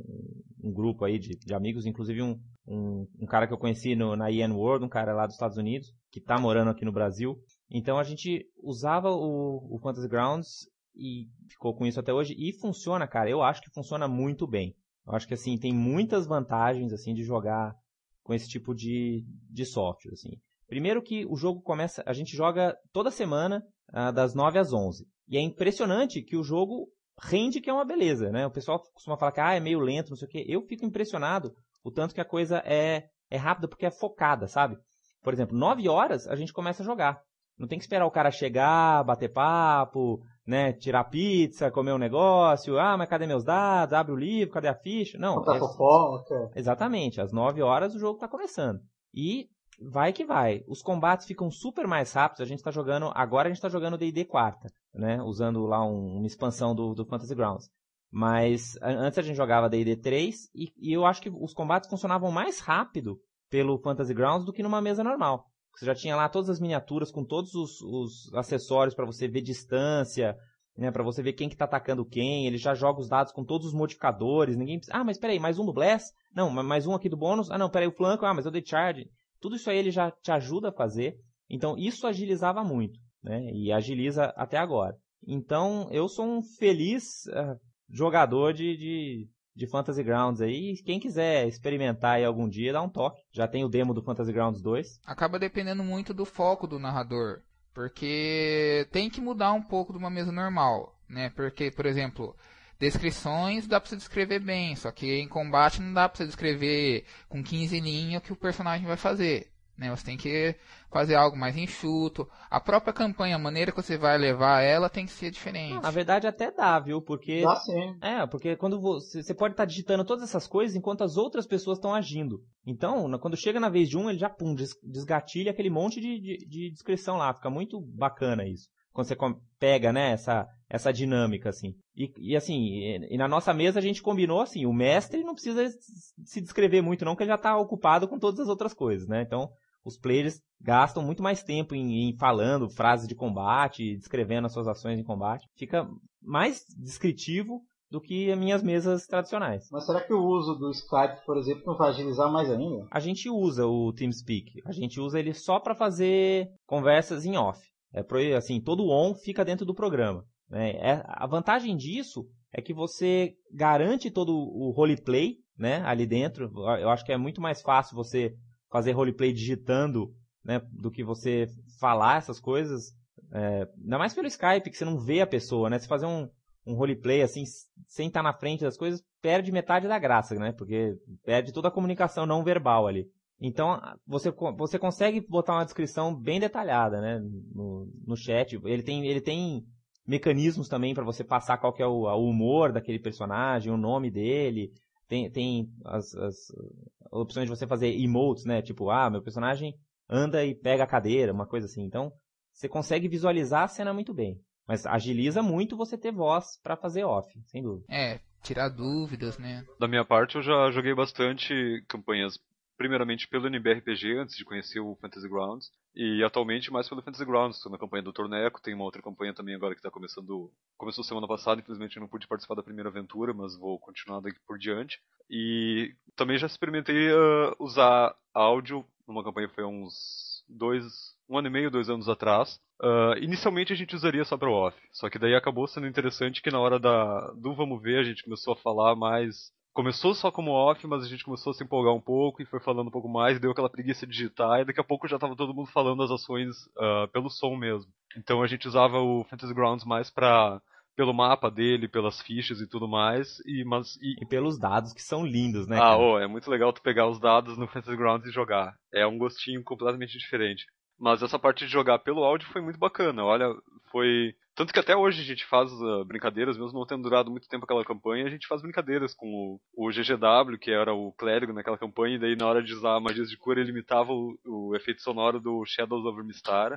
um grupo aí de amigos, inclusive um cara que eu conheci na Ian World, um cara lá dos Estados Unidos, que está morando aqui no Brasil. Então a gente usava o Fantasy Grounds e ficou com isso até hoje. E funciona, cara, eu acho que funciona muito bem. Eu acho que, assim, tem muitas vantagens, assim, de jogar com esse tipo de software, assim. Primeiro que o jogo começa, a gente joga toda semana, das 9 às 11. E é impressionante que o jogo rende, que é uma beleza, né? O pessoal costuma falar que é meio lento, não sei o quê. Eu fico impressionado o tanto que a coisa é rápida porque é focada, sabe? Por exemplo, 9 horas a gente começa a jogar. Não tem que esperar o cara chegar, bater papo, né, tirar pizza, comer um negócio. Mas cadê meus dados? Abre o livro, cadê a ficha? Não, exatamente. Às 9 horas o jogo está começando. E vai que vai. Os combates ficam super mais rápidos. Agora a gente está jogando D&D 4, né, usando lá uma expansão do Fantasy Grounds. Mas antes a gente jogava D&D 3 e eu acho que os combates funcionavam mais rápido pelo Fantasy Grounds do que numa mesa normal. Você já tinha lá todas as miniaturas com todos os acessórios para você ver distância, né, para você ver quem que tá atacando quem. Ele já joga os dados com todos os modificadores. Ninguém precisa, mas peraí, mais um do Bless? Não, mais um aqui do bônus? Não, peraí, o flanco, mas eu dei charge. Tudo isso aí ele já te ajuda a fazer. Então isso agilizava muito, né, e agiliza até agora. Então eu sou um feliz jogador de Fantasy Grounds aí. Quem quiser experimentar aí algum dia, dá um toque. Já tem o demo do Fantasy Grounds 2. Acaba dependendo muito do foco do narrador. Porque tem que mudar um pouco de uma mesa normal, né? Porque, por exemplo, descrições dá pra você descrever bem. Só que em combate não dá pra você descrever com 15 linhas o que o personagem vai fazer, né? Você tem que fazer algo mais enxuto. A própria campanha, a maneira que você vai levar ela tem que ser diferente. Na verdade até dá, viu? Porque dá sim. Porque quando você pode estar digitando todas essas coisas enquanto as outras pessoas estão agindo. Então, quando chega na vez de um, ele já desgatilha aquele monte de descrição lá. Fica muito bacana isso. Quando você pega, né, essa dinâmica, assim. E assim, e na nossa mesa a gente combinou assim, o mestre não precisa se descrever muito não, porque ele já está ocupado com todas as outras coisas, né? Então, os players gastam muito mais tempo em falando frases de combate, descrevendo as suas ações em combate. Fica mais descritivo do que as minhas mesas tradicionais. Mas será que o uso do Skype, por exemplo, não vai agilizar mais ainda? A gente usa o TeamSpeak. A gente usa ele só para fazer conversas em off. Assim, todo on fica dentro do programa, né? A vantagem disso é que você garante todo o roleplay, né, ali dentro. Eu acho que é muito mais fácil você fazer roleplay digitando, né, do que você falar essas coisas. Ainda mais pelo Skype, que você não vê a pessoa, né? Você fazer um roleplay assim, sem estar na frente das coisas, perde metade da graça, né? Porque perde toda a comunicação não verbal ali. Então, você consegue botar uma descrição bem detalhada, né, no chat. Ele tem mecanismos também para você passar qual que é o humor daquele personagem, o nome dele. Tem as opções de você fazer emotes, né? Tipo, meu personagem anda e pega a cadeira, uma coisa assim. Então, você consegue visualizar a cena muito bem. Mas agiliza muito você ter voz para fazer off, sem dúvida. Tirar dúvidas, né? Da minha parte, eu já joguei bastante campanhas, primeiramente pelo NBRPG, antes de conhecer o Fantasy Grounds, e atualmente mais pelo Fantasy Grounds. Estou na campanha do Torneco, tem uma outra campanha também agora que está começando. Começou semana passada, infelizmente eu não pude participar da primeira aventura, mas vou continuar daqui por diante. E também já experimentei usar áudio numa campanha que foi há uns 1 ano e meio, 2 anos atrás. Inicialmente a gente usaria só para o off, só que daí acabou sendo interessante que na hora do Vamos Ver a gente começou a falar mais. Começou só como off, mas a gente começou a se empolgar um pouco e foi falando um pouco mais, deu aquela preguiça de digitar, e daqui a pouco já estava todo mundo falando as ações pelo som mesmo. Então a gente usava o Fantasy Grounds mais pelo mapa dele, pelas fichas e tudo mais, e pelos dados que são lindos, né, cara? É muito legal tu pegar os dados no Fantasy Grounds e jogar. É um gostinho completamente diferente. Mas essa parte de jogar pelo áudio foi muito bacana. Olha, foi... Tanto que até hoje a gente faz brincadeiras, mesmo não tendo durado muito tempo aquela campanha, a gente faz brincadeiras com o GGW, que era o clérigo naquela campanha, e daí na hora de usar magias de cura ele imitava o efeito sonoro do Shadows over Mystara,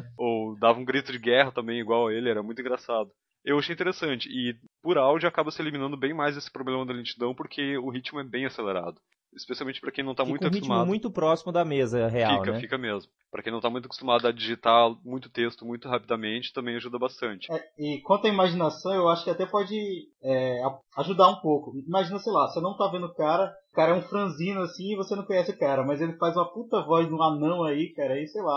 ou dava um grito de guerra também igual a ele, era muito engraçado. Eu achei interessante, e por áudio acaba se eliminando bem mais esse problema da lentidão, porque o ritmo é bem acelerado. Especialmente para quem não está muito acostumado. Fica um ritmo muito próximo da mesa real, né? Fica mesmo. Para quem não está muito acostumado a digitar muito texto muito rapidamente, também ajuda bastante. E quanto à imaginação, eu acho que até pode ajudar um pouco. Imagina, sei lá, você não tá vendo o cara é um franzino assim e você não conhece o cara, mas ele faz uma puta voz de um anão aí, cara, aí sei lá.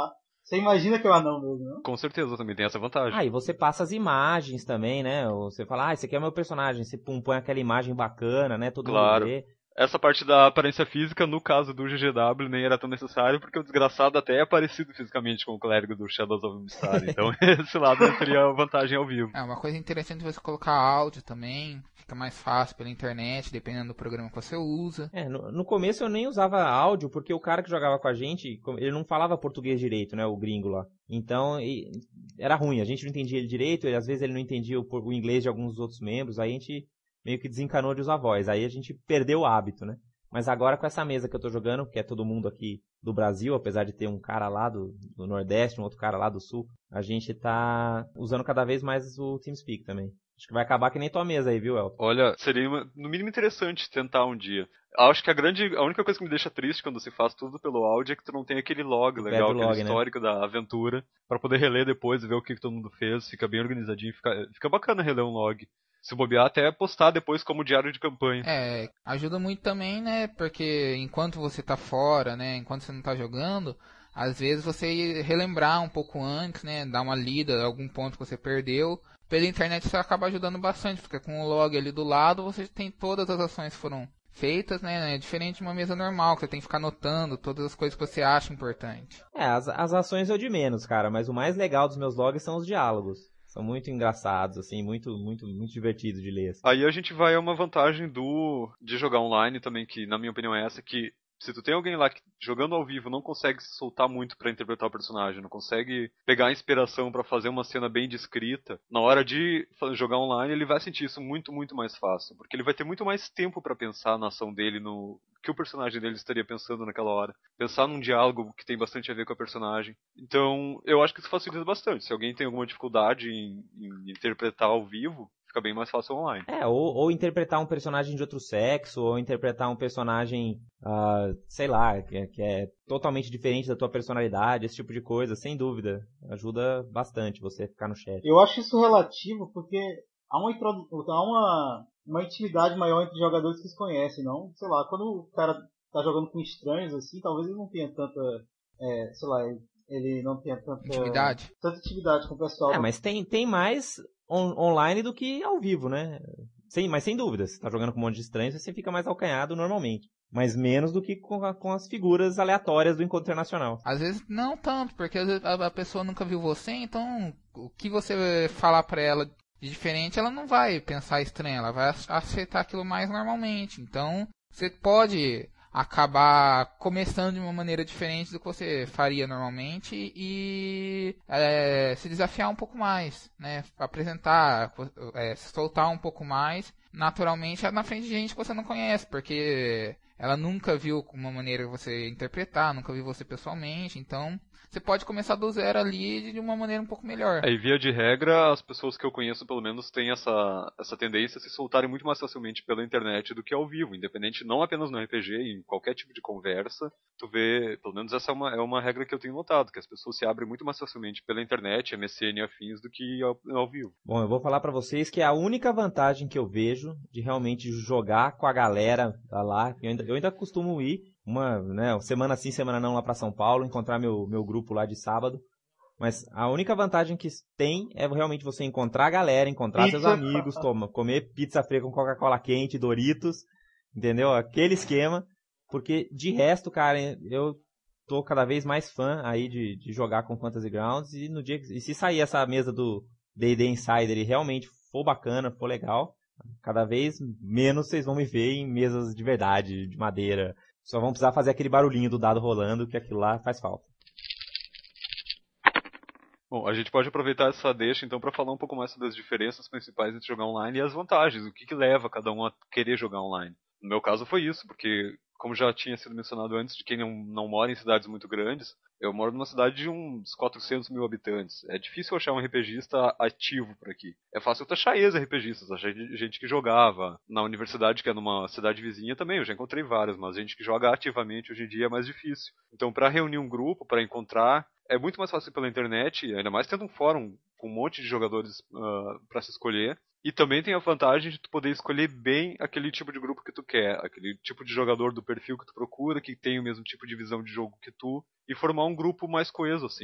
Você imagina que é um anão mesmo, não? Com certeza, também tem essa vantagem. E você passa as imagens também, né? Você fala, esse aqui é o meu personagem. Você põe aquela imagem bacana, né? Todo mundo vê. Essa parte da aparência física, no caso do GGW, nem era tão necessário, porque o desgraçado até é parecido fisicamente com o clérigo do Shadows of Mistara. Então, esse lado seria vantagem ao vivo. Uma coisa interessante é você colocar áudio também. Fica mais fácil pela internet, dependendo do programa que você usa. No começo eu nem usava áudio, porque o cara que jogava com a gente, ele não falava português direito, né? O gringo lá. Então, era ruim. A gente não entendia ele direito, às vezes ele não entendia o inglês de alguns dos outros membros. Aí a gente meio que desencanou de usar voz. Aí a gente perdeu o hábito, né? Mas agora com essa mesa que eu tô jogando, que é todo mundo aqui do Brasil, apesar de ter um cara lá do Nordeste, um outro cara lá do Sul, a gente tá usando cada vez mais o TeamSpeak também. Acho que vai acabar que nem tua mesa aí, viu, Elton? Olha, seria no mínimo interessante tentar um dia. Acho que a única coisa que me deixa triste quando se faz tudo pelo áudio é que tu não tem aquele log legal, aquele histórico, né, da aventura, pra poder reler depois e ver o que todo mundo fez. Fica bem organizadinho, fica bacana reler um log. Se bobear, até postar depois como diário de campanha. Ajuda muito também, né? Porque enquanto você tá fora, né? Enquanto você não tá jogando, às vezes você relembrar um pouco antes, né? Dar uma lida, algum ponto que você perdeu. Pela internet isso acaba ajudando bastante, porque com o log ali do lado você tem todas as ações que foram feitas, né? É diferente de uma mesa normal, que você tem que ficar anotando todas as coisas que você acha importante. As ações eu de menos, cara, mas o mais legal dos meus logs são os diálogos. São muito engraçados, assim, muito divertidos de ler. Assim. Aí a gente vai a uma vantagem de jogar online também, que na minha opinião é essa, que se tu tem alguém lá que jogando ao vivo não consegue se soltar muito pra interpretar o personagem, não consegue pegar a inspiração pra fazer uma cena bem descrita, na hora de jogar online ele vai sentir isso muito, muito mais fácil, porque ele vai ter muito mais tempo pra pensar na ação dele, no que o personagem dele estaria pensando naquela hora, pensar num diálogo que tem bastante a ver com a personagem. Então, eu acho que isso facilita bastante. Se alguém tem alguma dificuldade em interpretar ao vivo, fica bem mais fácil online. Ou interpretar um personagem de outro sexo, ou interpretar um personagem, sei lá, que é totalmente diferente da tua personalidade, esse tipo de coisa, sem dúvida. Ajuda bastante você ficar no chat. Eu acho isso relativo, porque há uma intimidade maior entre jogadores que se conhecem, não? Sei lá, quando o cara tá jogando com estranhos, assim, talvez ele não tenha tanta, sei lá, ele não tenha tanta intimidade com o pessoal. Mas tem mais online do que ao vivo, né? Mas sem dúvida, se tá jogando com um monte de estranhos, você fica mais acanhado normalmente. Mas menos do que com as figuras aleatórias do encontro internacional. Às vezes não tanto, porque às vezes a pessoa nunca viu você, então o que você falar pra ela de diferente, ela não vai pensar estranho, ela vai aceitar aquilo mais normalmente. Então, você pode acabar começando de uma maneira diferente do que você faria normalmente e se desafiar um pouco mais, né? Apresentar, se soltar um pouco mais, naturalmente, na frente de gente que você não conhece, porque ela nunca viu uma maneira de você interpretar, nunca viu você pessoalmente, então você pode começar do zero ali de uma maneira um pouco melhor. E via de regra, as pessoas que eu conheço, pelo menos, têm essa tendência a se soltarem muito mais facilmente pela internet do que ao vivo, independente, não apenas no RPG, em qualquer tipo de conversa, tu vê, pelo menos essa é uma regra que eu tenho notado, que as pessoas se abrem muito mais facilmente pela internet, MSN e afins, do que ao vivo. Bom, eu vou falar pra vocês que a única vantagem que eu vejo de realmente jogar com a galera lá, eu ainda costumo ir, semana sim, semana não lá pra São Paulo, encontrar meu grupo lá de sábado. Mas a única vantagem que tem é realmente você encontrar a galera, encontrar seus amigos, comer pizza fria com Coca-Cola quente, Doritos, entendeu? Aquele esquema. Porque de resto, cara, eu tô cada vez mais fã aí de jogar com Fantasy Grounds. E se sair essa mesa do D&D Insider e realmente for bacana, for legal, cada vez menos vocês vão me ver em mesas de verdade, de madeira. Só vão precisar fazer aquele barulhinho do dado rolando, que aquilo lá faz falta. Bom, a gente pode aproveitar essa deixa então para falar um pouco mais sobre as diferenças principais entre jogar online e as vantagens, o que leva cada um a querer jogar online. No meu caso foi isso, porque como já tinha sido mencionado antes, de quem não mora em cidades muito grandes, eu moro numa cidade de uns 400 mil habitantes. É difícil achar um RPGista ativo por aqui. É fácil eu achar ex-RPGistas, achar gente que jogava. Na universidade, que é numa cidade vizinha também, eu já encontrei vários, mas gente que joga ativamente hoje em dia é mais difícil. Então, para reunir um grupo, para encontrar, é muito mais fácil pela internet, ainda mais tendo um fórum com um monte de jogadores para se escolher. E também tem a vantagem de tu poder escolher bem aquele tipo de grupo que tu quer, aquele tipo de jogador do perfil que tu procura, que tem o mesmo tipo de visão de jogo que tu, e formar um grupo mais coeso, assim.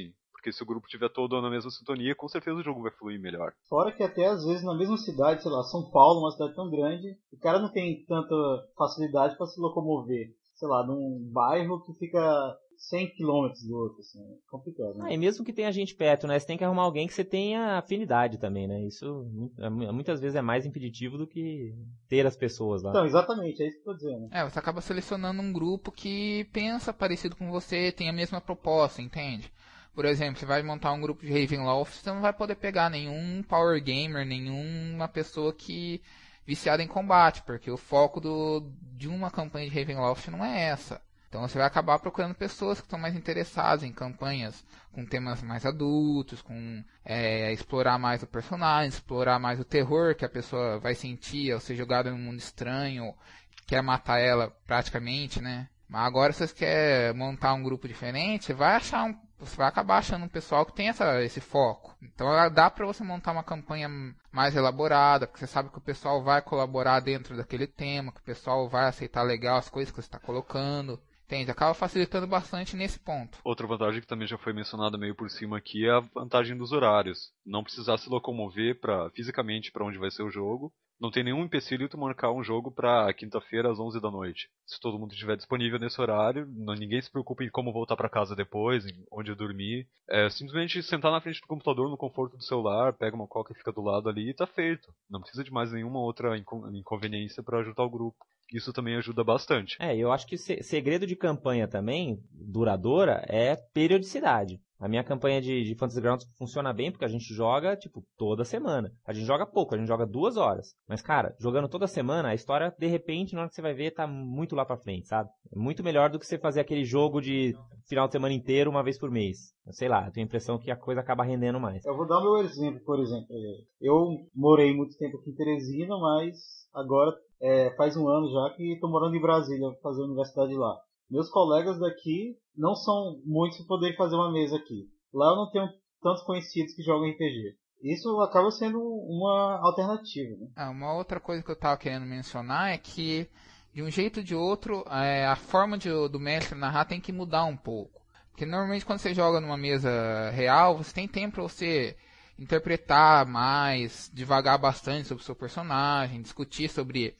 Porque se o grupo tiver todo na mesma sintonia, com certeza o jogo vai fluir melhor. Fora que até às vezes na mesma cidade, sei lá, São Paulo, uma cidade tão grande, o cara não tem tanta facilidade para se locomover, sei lá, num bairro que fica 100 quilômetros do outro, assim, é complicado, né? E mesmo que tenha gente perto, né? Você tem que arrumar alguém que você tenha afinidade também, né? Isso muitas vezes é mais impeditivo do que ter as pessoas lá. Então, exatamente, é isso que eu tô dizendo. Você acaba selecionando um grupo que pensa parecido com você, tem a mesma proposta, entende? Por exemplo, você vai montar um grupo de Ravenloft, você não vai poder pegar nenhum power gamer, nenhuma pessoa que viciada em combate, porque o foco de uma campanha de Ravenloft não é essa. Então você vai acabar procurando pessoas que estão mais interessadas em campanhas com temas mais adultos, com explorar mais o personagem, explorar mais o terror que a pessoa vai sentir ao ser jogada em um mundo estranho, quer matar ela praticamente, né? Mas agora se você quer montar um grupo diferente, você vai acabar achando um pessoal que tem esse foco. Então dá pra você montar uma campanha mais elaborada, porque você sabe que o pessoal vai colaborar dentro daquele tema, que o pessoal vai aceitar legal as coisas que você está colocando. Entende? Acaba facilitando bastante nesse ponto. Outra vantagem que também já foi mencionada meio por cima aqui é a vantagem dos horários. Não precisar se locomover fisicamente para onde vai ser o jogo. Não tem nenhum empecilho tu marcar um jogo para quinta-feira às 11 da noite. Se todo mundo estiver disponível nesse horário, ninguém se preocupa em como voltar para casa depois, em onde dormir. É simplesmente sentar na frente do computador, no conforto do celular, pega uma coca e fica do lado ali e tá feito. Não precisa de mais nenhuma outra inconveniência para ajudar o grupo. Isso também ajuda bastante. Eu acho que o segredo de campanha também, duradoura, é periodicidade. A minha campanha de Fantasy Grounds funciona bem porque a gente joga, toda semana. A gente joga pouco, a gente joga 2 horas. Mas, cara, jogando toda semana, a história, de repente, na hora que você vai ver, tá muito lá pra frente, sabe? É muito melhor do que você fazer aquele jogo de final de semana inteiro, uma vez por mês. Sei lá, eu tenho a impressão que a coisa acaba rendendo mais. Eu vou dar o meu exemplo, por exemplo. Eu morei muito tempo aqui em Teresina, mas agora faz um ano já que estou morando em Brasília, fazendo universidade lá. Meus colegas daqui não são muitos para poder fazer uma mesa aqui. Lá eu não tenho tantos conhecidos que jogam RPG. Isso acaba sendo uma alternativa, né? Uma outra coisa que eu estava querendo mencionar é que, de um jeito ou de outro, a forma do mestre narrar tem que mudar um pouco. Porque normalmente quando você joga numa mesa real, você tem tempo para você interpretar mais, divagar bastante sobre o seu personagem, discutir sobre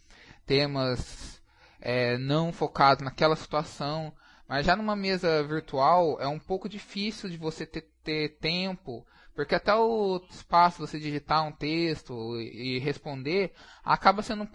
temas não focados naquela situação. Mas já numa mesa virtual é um pouco difícil de você ter tempo, porque até o espaço de você digitar um texto e responder acaba sendo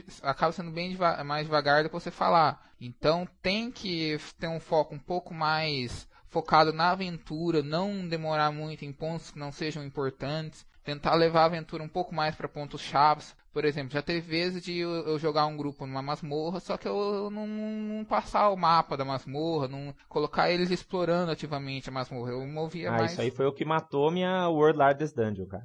bem mais devagar do que você falar. Então tem que ter um foco um pouco mais focado na aventura, não demorar muito em pontos que não sejam importantes, tentar levar a aventura um pouco mais para pontos chaves. Por exemplo, já teve vezes de eu jogar um grupo numa masmorra, só que eu não passar o mapa da masmorra, não colocar eles explorando ativamente a masmorra. Eu movia mais... Isso aí foi o que matou minha World Largest Dungeon, cara.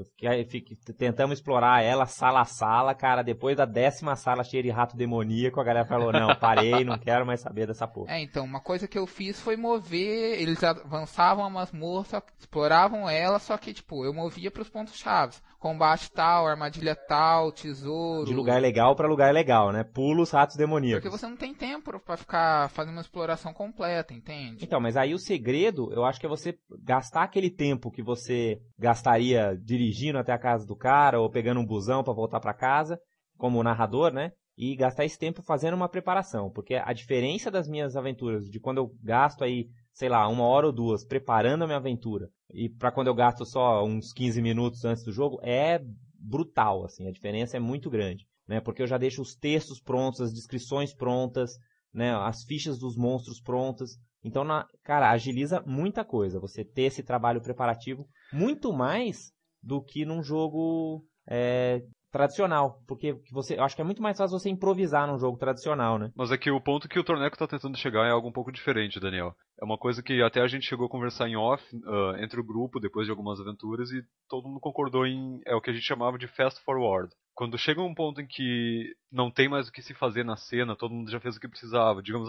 Tentamos explorar ela sala a sala, cara, depois da 10ª sala cheia de rato demoníaco, a galera falou, não, parei, não quero mais saber dessa porra. Então, uma coisa que eu fiz foi mover, eles avançavam a masmorra, exploravam ela, só que, eu movia pros pontos chaves. Combate tal, armadilha tal, tesouro... De lugar legal pra lugar legal, né? Pula os ratos demoníacos. Porque você não tem tempo pra ficar fazendo uma exploração completa, entende? Então, mas aí o segredo, eu acho que é você gastar aquele tempo que você gastaria dirigindo até a casa do cara, ou pegando um busão pra voltar pra casa, como narrador, né? E gastar esse tempo fazendo uma preparação. Porque a diferença das minhas aventuras, de quando eu gasto aí, sei lá, 1 hora ou 2 preparando a minha aventura, e pra quando eu gasto só uns 15 minutos antes do jogo, é brutal, assim, a diferença é muito grande, né? Porque eu já deixo os textos prontos, as descrições prontas, né? As fichas dos monstros prontas. Então, cara, agiliza muita coisa você ter esse trabalho preparativo, muito mais do que num jogo tradicional, porque eu acho que é muito mais fácil você improvisar num jogo tradicional, né? Mas é que o ponto que o Torneco tá tentando chegar é algo um pouco diferente, Daniel. É uma coisa que até a gente chegou a conversar em off, entre o grupo, depois de algumas aventuras, e todo mundo concordou é o que a gente chamava de fast forward. Quando chega um ponto em que não tem mais o que se fazer na cena, todo mundo já fez o que precisava. Digamos,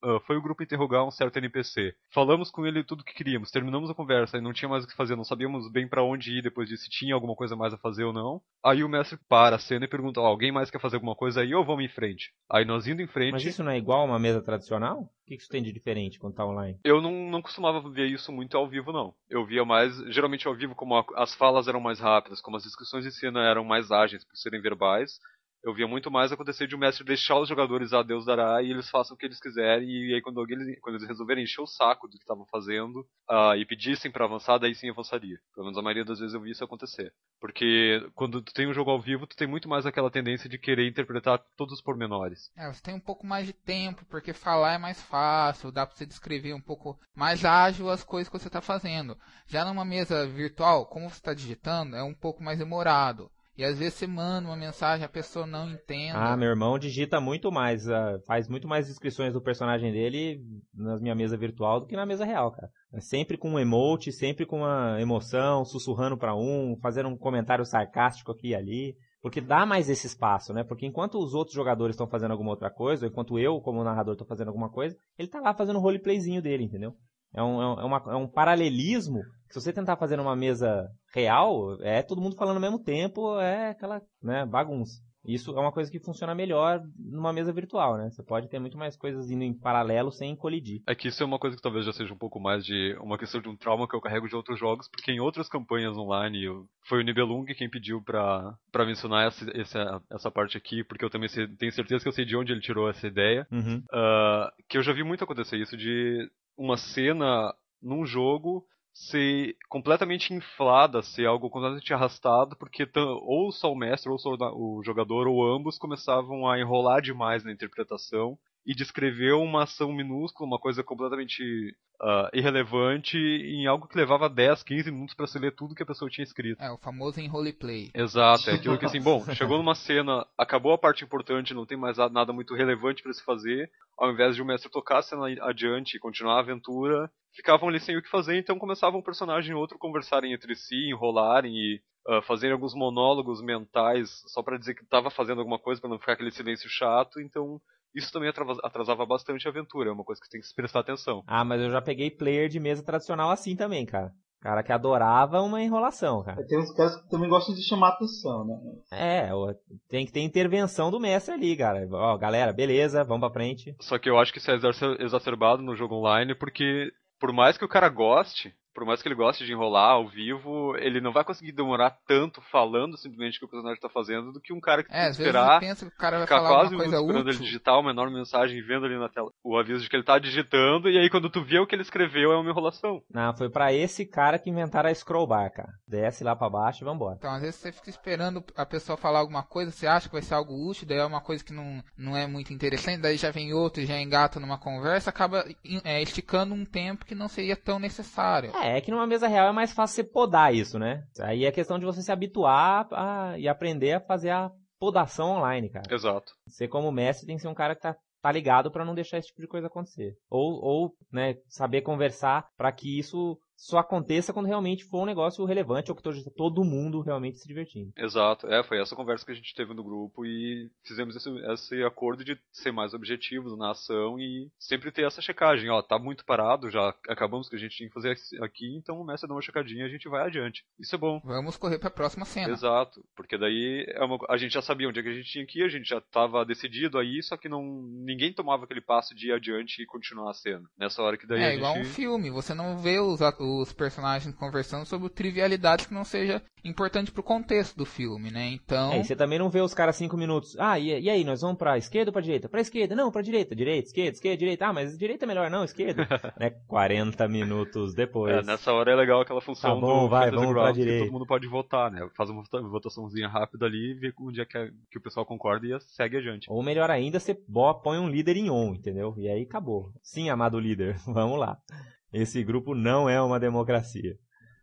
foi o grupo interrogar um certo NPC. Falamos com ele tudo o que queríamos, terminamos a conversa e não tinha mais o que fazer, não sabíamos bem pra onde ir depois disso, se tinha alguma coisa mais a fazer ou não. Aí o mestre para a cena e pergunta, alguém mais quer fazer alguma coisa aí ou vamos em frente? Aí nós indo em frente... Mas isso não é igual a uma mesa tradicional? O que isso tem de diferente quando tá online? Eu não costumava ver isso muito ao vivo, não. Eu via mais, geralmente ao vivo, como as falas eram mais rápidas, como as descrições de cena eram mais ágeis por serem verbais, eu via muito mais acontecer de o mestre deixar os jogadores a Deus dará e eles façam o que eles quiserem, e aí quando eles resolverem encher o saco do que estavam fazendo e pedissem pra avançar, daí sim avançaria. Pelo menos a maioria das vezes eu vi isso acontecer. Porque quando tu tem um jogo ao vivo, tu tem muito mais aquela tendência de querer interpretar todos os pormenores. Você tem um pouco mais de tempo, porque falar é mais fácil, dá pra você descrever um pouco mais ágil as coisas que você tá fazendo. Já numa mesa virtual, como você tá digitando, é um pouco mais demorado. E às vezes você manda uma mensagem, a pessoa não entende. Meu irmão digita muito mais, faz muito mais descrições do personagem dele na minha mesa virtual do que na mesa real, cara. É sempre com um emote, sempre com uma emoção, sussurrando pra fazendo um comentário sarcástico aqui e ali. Porque dá mais esse espaço, né? Porque enquanto os outros jogadores estão fazendo alguma outra coisa, ou enquanto eu, como narrador, tô fazendo alguma coisa, ele tá lá fazendo o roleplayzinho dele, entendeu? É um paralelismo que, se você tentar fazer numa mesa real, é todo mundo falando ao mesmo tempo, é aquela, né, bagunça. Isso é uma coisa que funciona melhor numa mesa virtual, né? Você pode ter muito mais coisas indo em paralelo sem colidir. É que isso é uma coisa que talvez já seja um pouco mais de uma questão de um trauma que eu carrego de outros jogos, porque em outras campanhas online foi o Nibelung quem pediu pra mencionar essa parte aqui, porque eu também tenho certeza que eu sei de onde ele tirou essa ideia. Uhum. Que eu já vi muito acontecer isso de uma cena num jogo ser completamente inflada, ser algo completamente arrastado, porque ou só o mestre, ou só o jogador, ou ambos começavam a enrolar demais na interpretação e descrever uma ação minúscula, uma coisa completamente irrelevante, em algo que levava 10, 15 minutos para se ler tudo que a pessoa tinha escrito. O famoso em roleplay. Exato, é aquilo que assim, bom, chegou numa cena, acabou a parte importante, não tem mais nada muito relevante para se fazer, ao invés de o mestre tocar a cena adiante e continuar a aventura, ficavam ali sem o que fazer, então começava um personagem e outro conversarem entre si, enrolarem e fazerem alguns monólogos mentais só para dizer que estava fazendo alguma coisa, para não ficar aquele silêncio chato, então isso também atrasava bastante a aventura, é uma coisa que você tem que se prestar atenção. Mas eu já peguei player de mesa tradicional assim também, cara. Cara que adorava uma enrolação, cara. Tem uns caras que também gostam de chamar atenção, né? Tem que ter intervenção do mestre ali, cara. Galera, beleza, vamos pra frente. Só que eu acho que isso é exacerbado no jogo online, porque por mais que o cara goste, por mais que ele goste de enrolar ao vivo, ele não vai conseguir demorar tanto falando simplesmente o que o personagem tá fazendo do que um cara que tem que esperar, pensa que o cara vai ficar falar quase uma coisa esperando útil. ele digitar uma enorme mensagem, vendo ali na tela o aviso de que ele tá digitando, e aí quando tu vê o que ele escreveu é uma enrolação. Não, foi pra esse cara que inventaram a scroll bar, cara. Desce lá pra baixo e vambora. Então, às vezes você fica esperando a pessoa falar alguma coisa, você acha que vai ser algo útil, daí é uma coisa que não é muito interessante, daí já vem outro e já engata numa conversa, acaba esticando um tempo que não seria tão necessário. É que numa mesa real é mais fácil você podar isso, né? Aí é questão de você se habituar e aprender a fazer a podação online, cara. Exato. Você, como mestre, tem que ser um cara que tá ligado pra não deixar esse tipo de coisa acontecer. Ou né, saber conversar pra que isso só aconteça quando realmente for um negócio relevante ou que todo mundo realmente se divertindo. Exato, foi essa conversa que a gente teve no grupo e fizemos esse acordo de ser mais objetivos na ação e sempre ter essa checagem, tá muito parado, já acabamos o que a gente tinha que fazer aqui, então o mestre dá uma checadinha e a gente vai adiante. Isso é bom. Vamos correr pra próxima cena. Exato, porque daí a gente já sabia onde é que a gente tinha que ir, a gente já estava decidido aí, só que ninguém tomava aquele passo de ir adiante e continuar a cena. Nessa hora que daí igual um filme, você não vê os personagens conversando sobre trivialidades que não seja importante pro contexto do filme, né? Então... E você também não vê os caras 5 minutos. E aí, nós vamos pra esquerda ou pra direita? Pra esquerda, não, pra direita. Direita, esquerda, direita. Mas direita é melhor, não, esquerda. Né? 40 minutos depois. Nessa hora é legal aquela função vamos pra que direita. todo mundo pode votar, né? Faz uma votaçãozinha rápida ali, vê onde é que o pessoal concorda e segue adiante. Ou melhor ainda, você põe um líder em on, entendeu? E aí acabou. Sim, amado líder, vamos lá. Esse grupo não é uma democracia.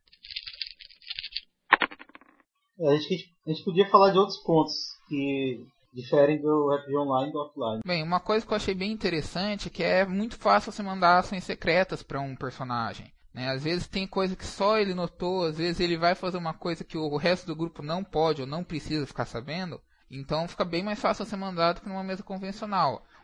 A gente podia falar de outros pontos que diferem do RPG online e do offline. Bem, uma coisa que eu achei bem interessante é que é muito fácil você mandar ações secretas para um personagem. Né? Às vezes tem coisa que só ele notou, às vezes ele vai fazer uma coisa que o resto do grupo não pode ou não precisa ficar sabendo. Então fica bem mais fácil ser mandado que numa mesa convencional.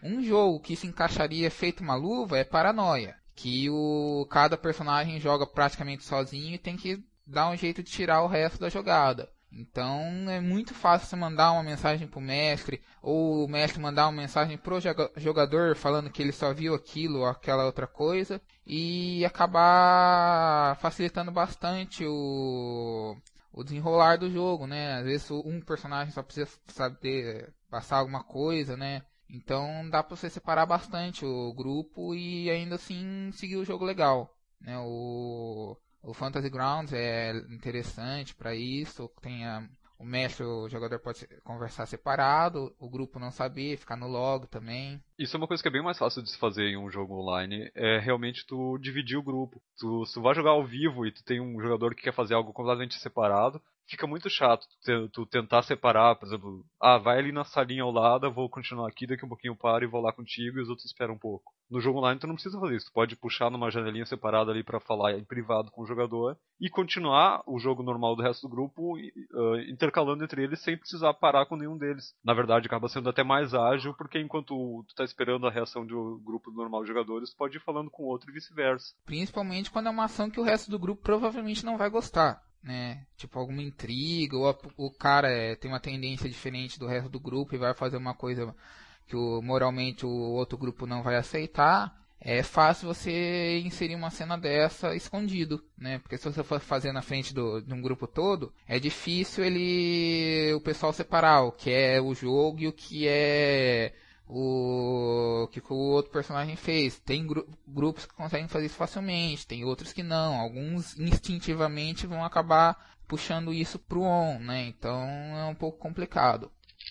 Um jogo que se encaixaria feito uma luva é Paranoia, que cada personagem joga praticamente sozinho e tem que dar um jeito de tirar o resto da jogada. Então é muito fácil você mandar uma mensagem pro mestre, ou o mestre mandar uma mensagem pro jogador falando que ele só viu aquilo ou aquela outra coisa, e acabar facilitando bastante o desenrolar do jogo, né? Às vezes um personagem só precisa saber passar alguma coisa, né? Então dá pra você separar bastante o grupo e ainda assim seguir o jogo legal, né? O Fantasy Grounds é interessante para isso. O mestre e o jogador pode conversar separado, o grupo não saber, ficar no log também. Isso é uma coisa que é bem mais fácil de se fazer em um jogo online, é realmente tu dividir o grupo. Se tu vai jogar ao vivo e tu tem um jogador que quer fazer algo completamente separado, fica muito chato tu tentar separar, por exemplo, vai ali na salinha ao lado, eu vou continuar aqui, daqui um pouquinho eu paro e vou lá contigo e os outros esperam um pouco. No jogo online tu não precisa fazer isso, tu pode puxar numa janelinha separada ali pra falar em privado com o jogador e continuar o jogo normal do resto do grupo, intercalando entre eles sem precisar parar com nenhum deles. Na verdade acaba sendo até mais ágil, porque enquanto tu tá esperando a reação do grupo normal de jogadores, tu pode ir falando com o outro e vice-versa. Principalmente quando é uma ação que o resto do grupo provavelmente não vai gostar, né? Tipo alguma intriga, ou o cara tem uma tendência diferente do resto do grupo e vai fazer uma coisa que moralmente o outro grupo não vai aceitar. É fácil você inserir uma cena dessa escondido, né? Porque se você for fazer na frente de um grupo todo, é difícil o pessoal separar o que é o jogo e o que é o que o outro personagem fez. Tem grupos que conseguem fazer isso facilmente, tem outros que não. Alguns instintivamente vão acabar puxando isso pro on, né? Então é um pouco complicado.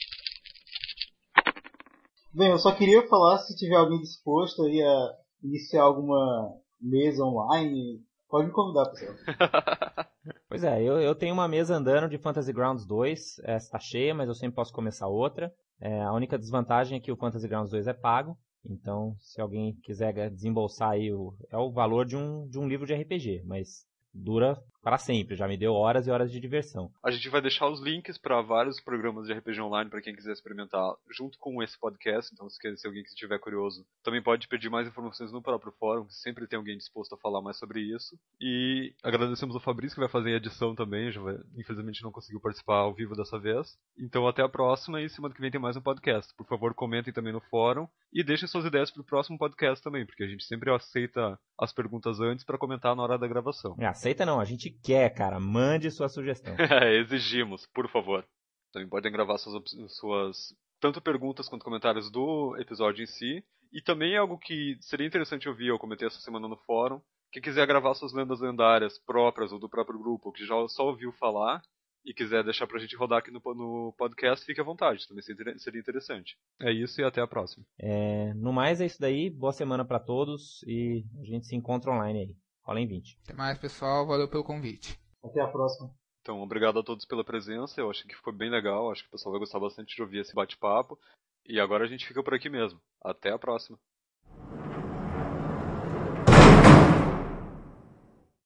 Bem, eu só queria falar, se tiver alguém disposto aí a iniciar alguma mesa online, pode me convidar, pessoal. Pois é, eu tenho uma mesa andando de Fantasy Grounds 2, essa tá cheia, mas eu sempre posso começar outra. A única desvantagem é que o Fantasy Grounds 2 é pago, então se alguém quiser desembolsar aí, é o valor de um livro de RPG, mas dura para sempre, já me deu horas e horas de diversão. A gente vai deixar os links para vários programas de RPG online para quem quiser experimentar junto com esse podcast, então se alguém que estiver curioso também pode pedir mais informações no próprio fórum, que sempre tem alguém disposto a falar mais sobre isso. E agradecemos ao Fabrício que vai fazer a edição também, infelizmente não conseguiu participar ao vivo dessa vez. Então até a próxima e semana que vem tem mais um podcast. Por favor, comentem também no fórum e deixem suas ideias para o próximo podcast também, porque a gente sempre aceita as perguntas antes para comentar na hora da gravação. Aceita não, a gente quer, cara. Mande sua sugestão. Exigimos, por favor. Também podem gravar suas tanto perguntas quanto comentários do episódio em si. E também algo que seria interessante ouvir, eu comentei essa semana no fórum. Quem quiser gravar suas lendas lendárias próprias ou do próprio grupo, que já só ouviu falar e quiser deixar pra gente rodar aqui no podcast, fique à vontade. Também seria interessante. É isso e até a próxima. No mais é isso daí. Boa semana pra todos e a gente se encontra online aí. Rola em 20. Até mais, pessoal. Valeu pelo convite. Até a próxima. Então, obrigado a todos pela presença. Eu acho que foi bem legal. Acho que o pessoal vai gostar bastante de ouvir esse bate-papo. E agora a gente fica por aqui mesmo. Até a próxima.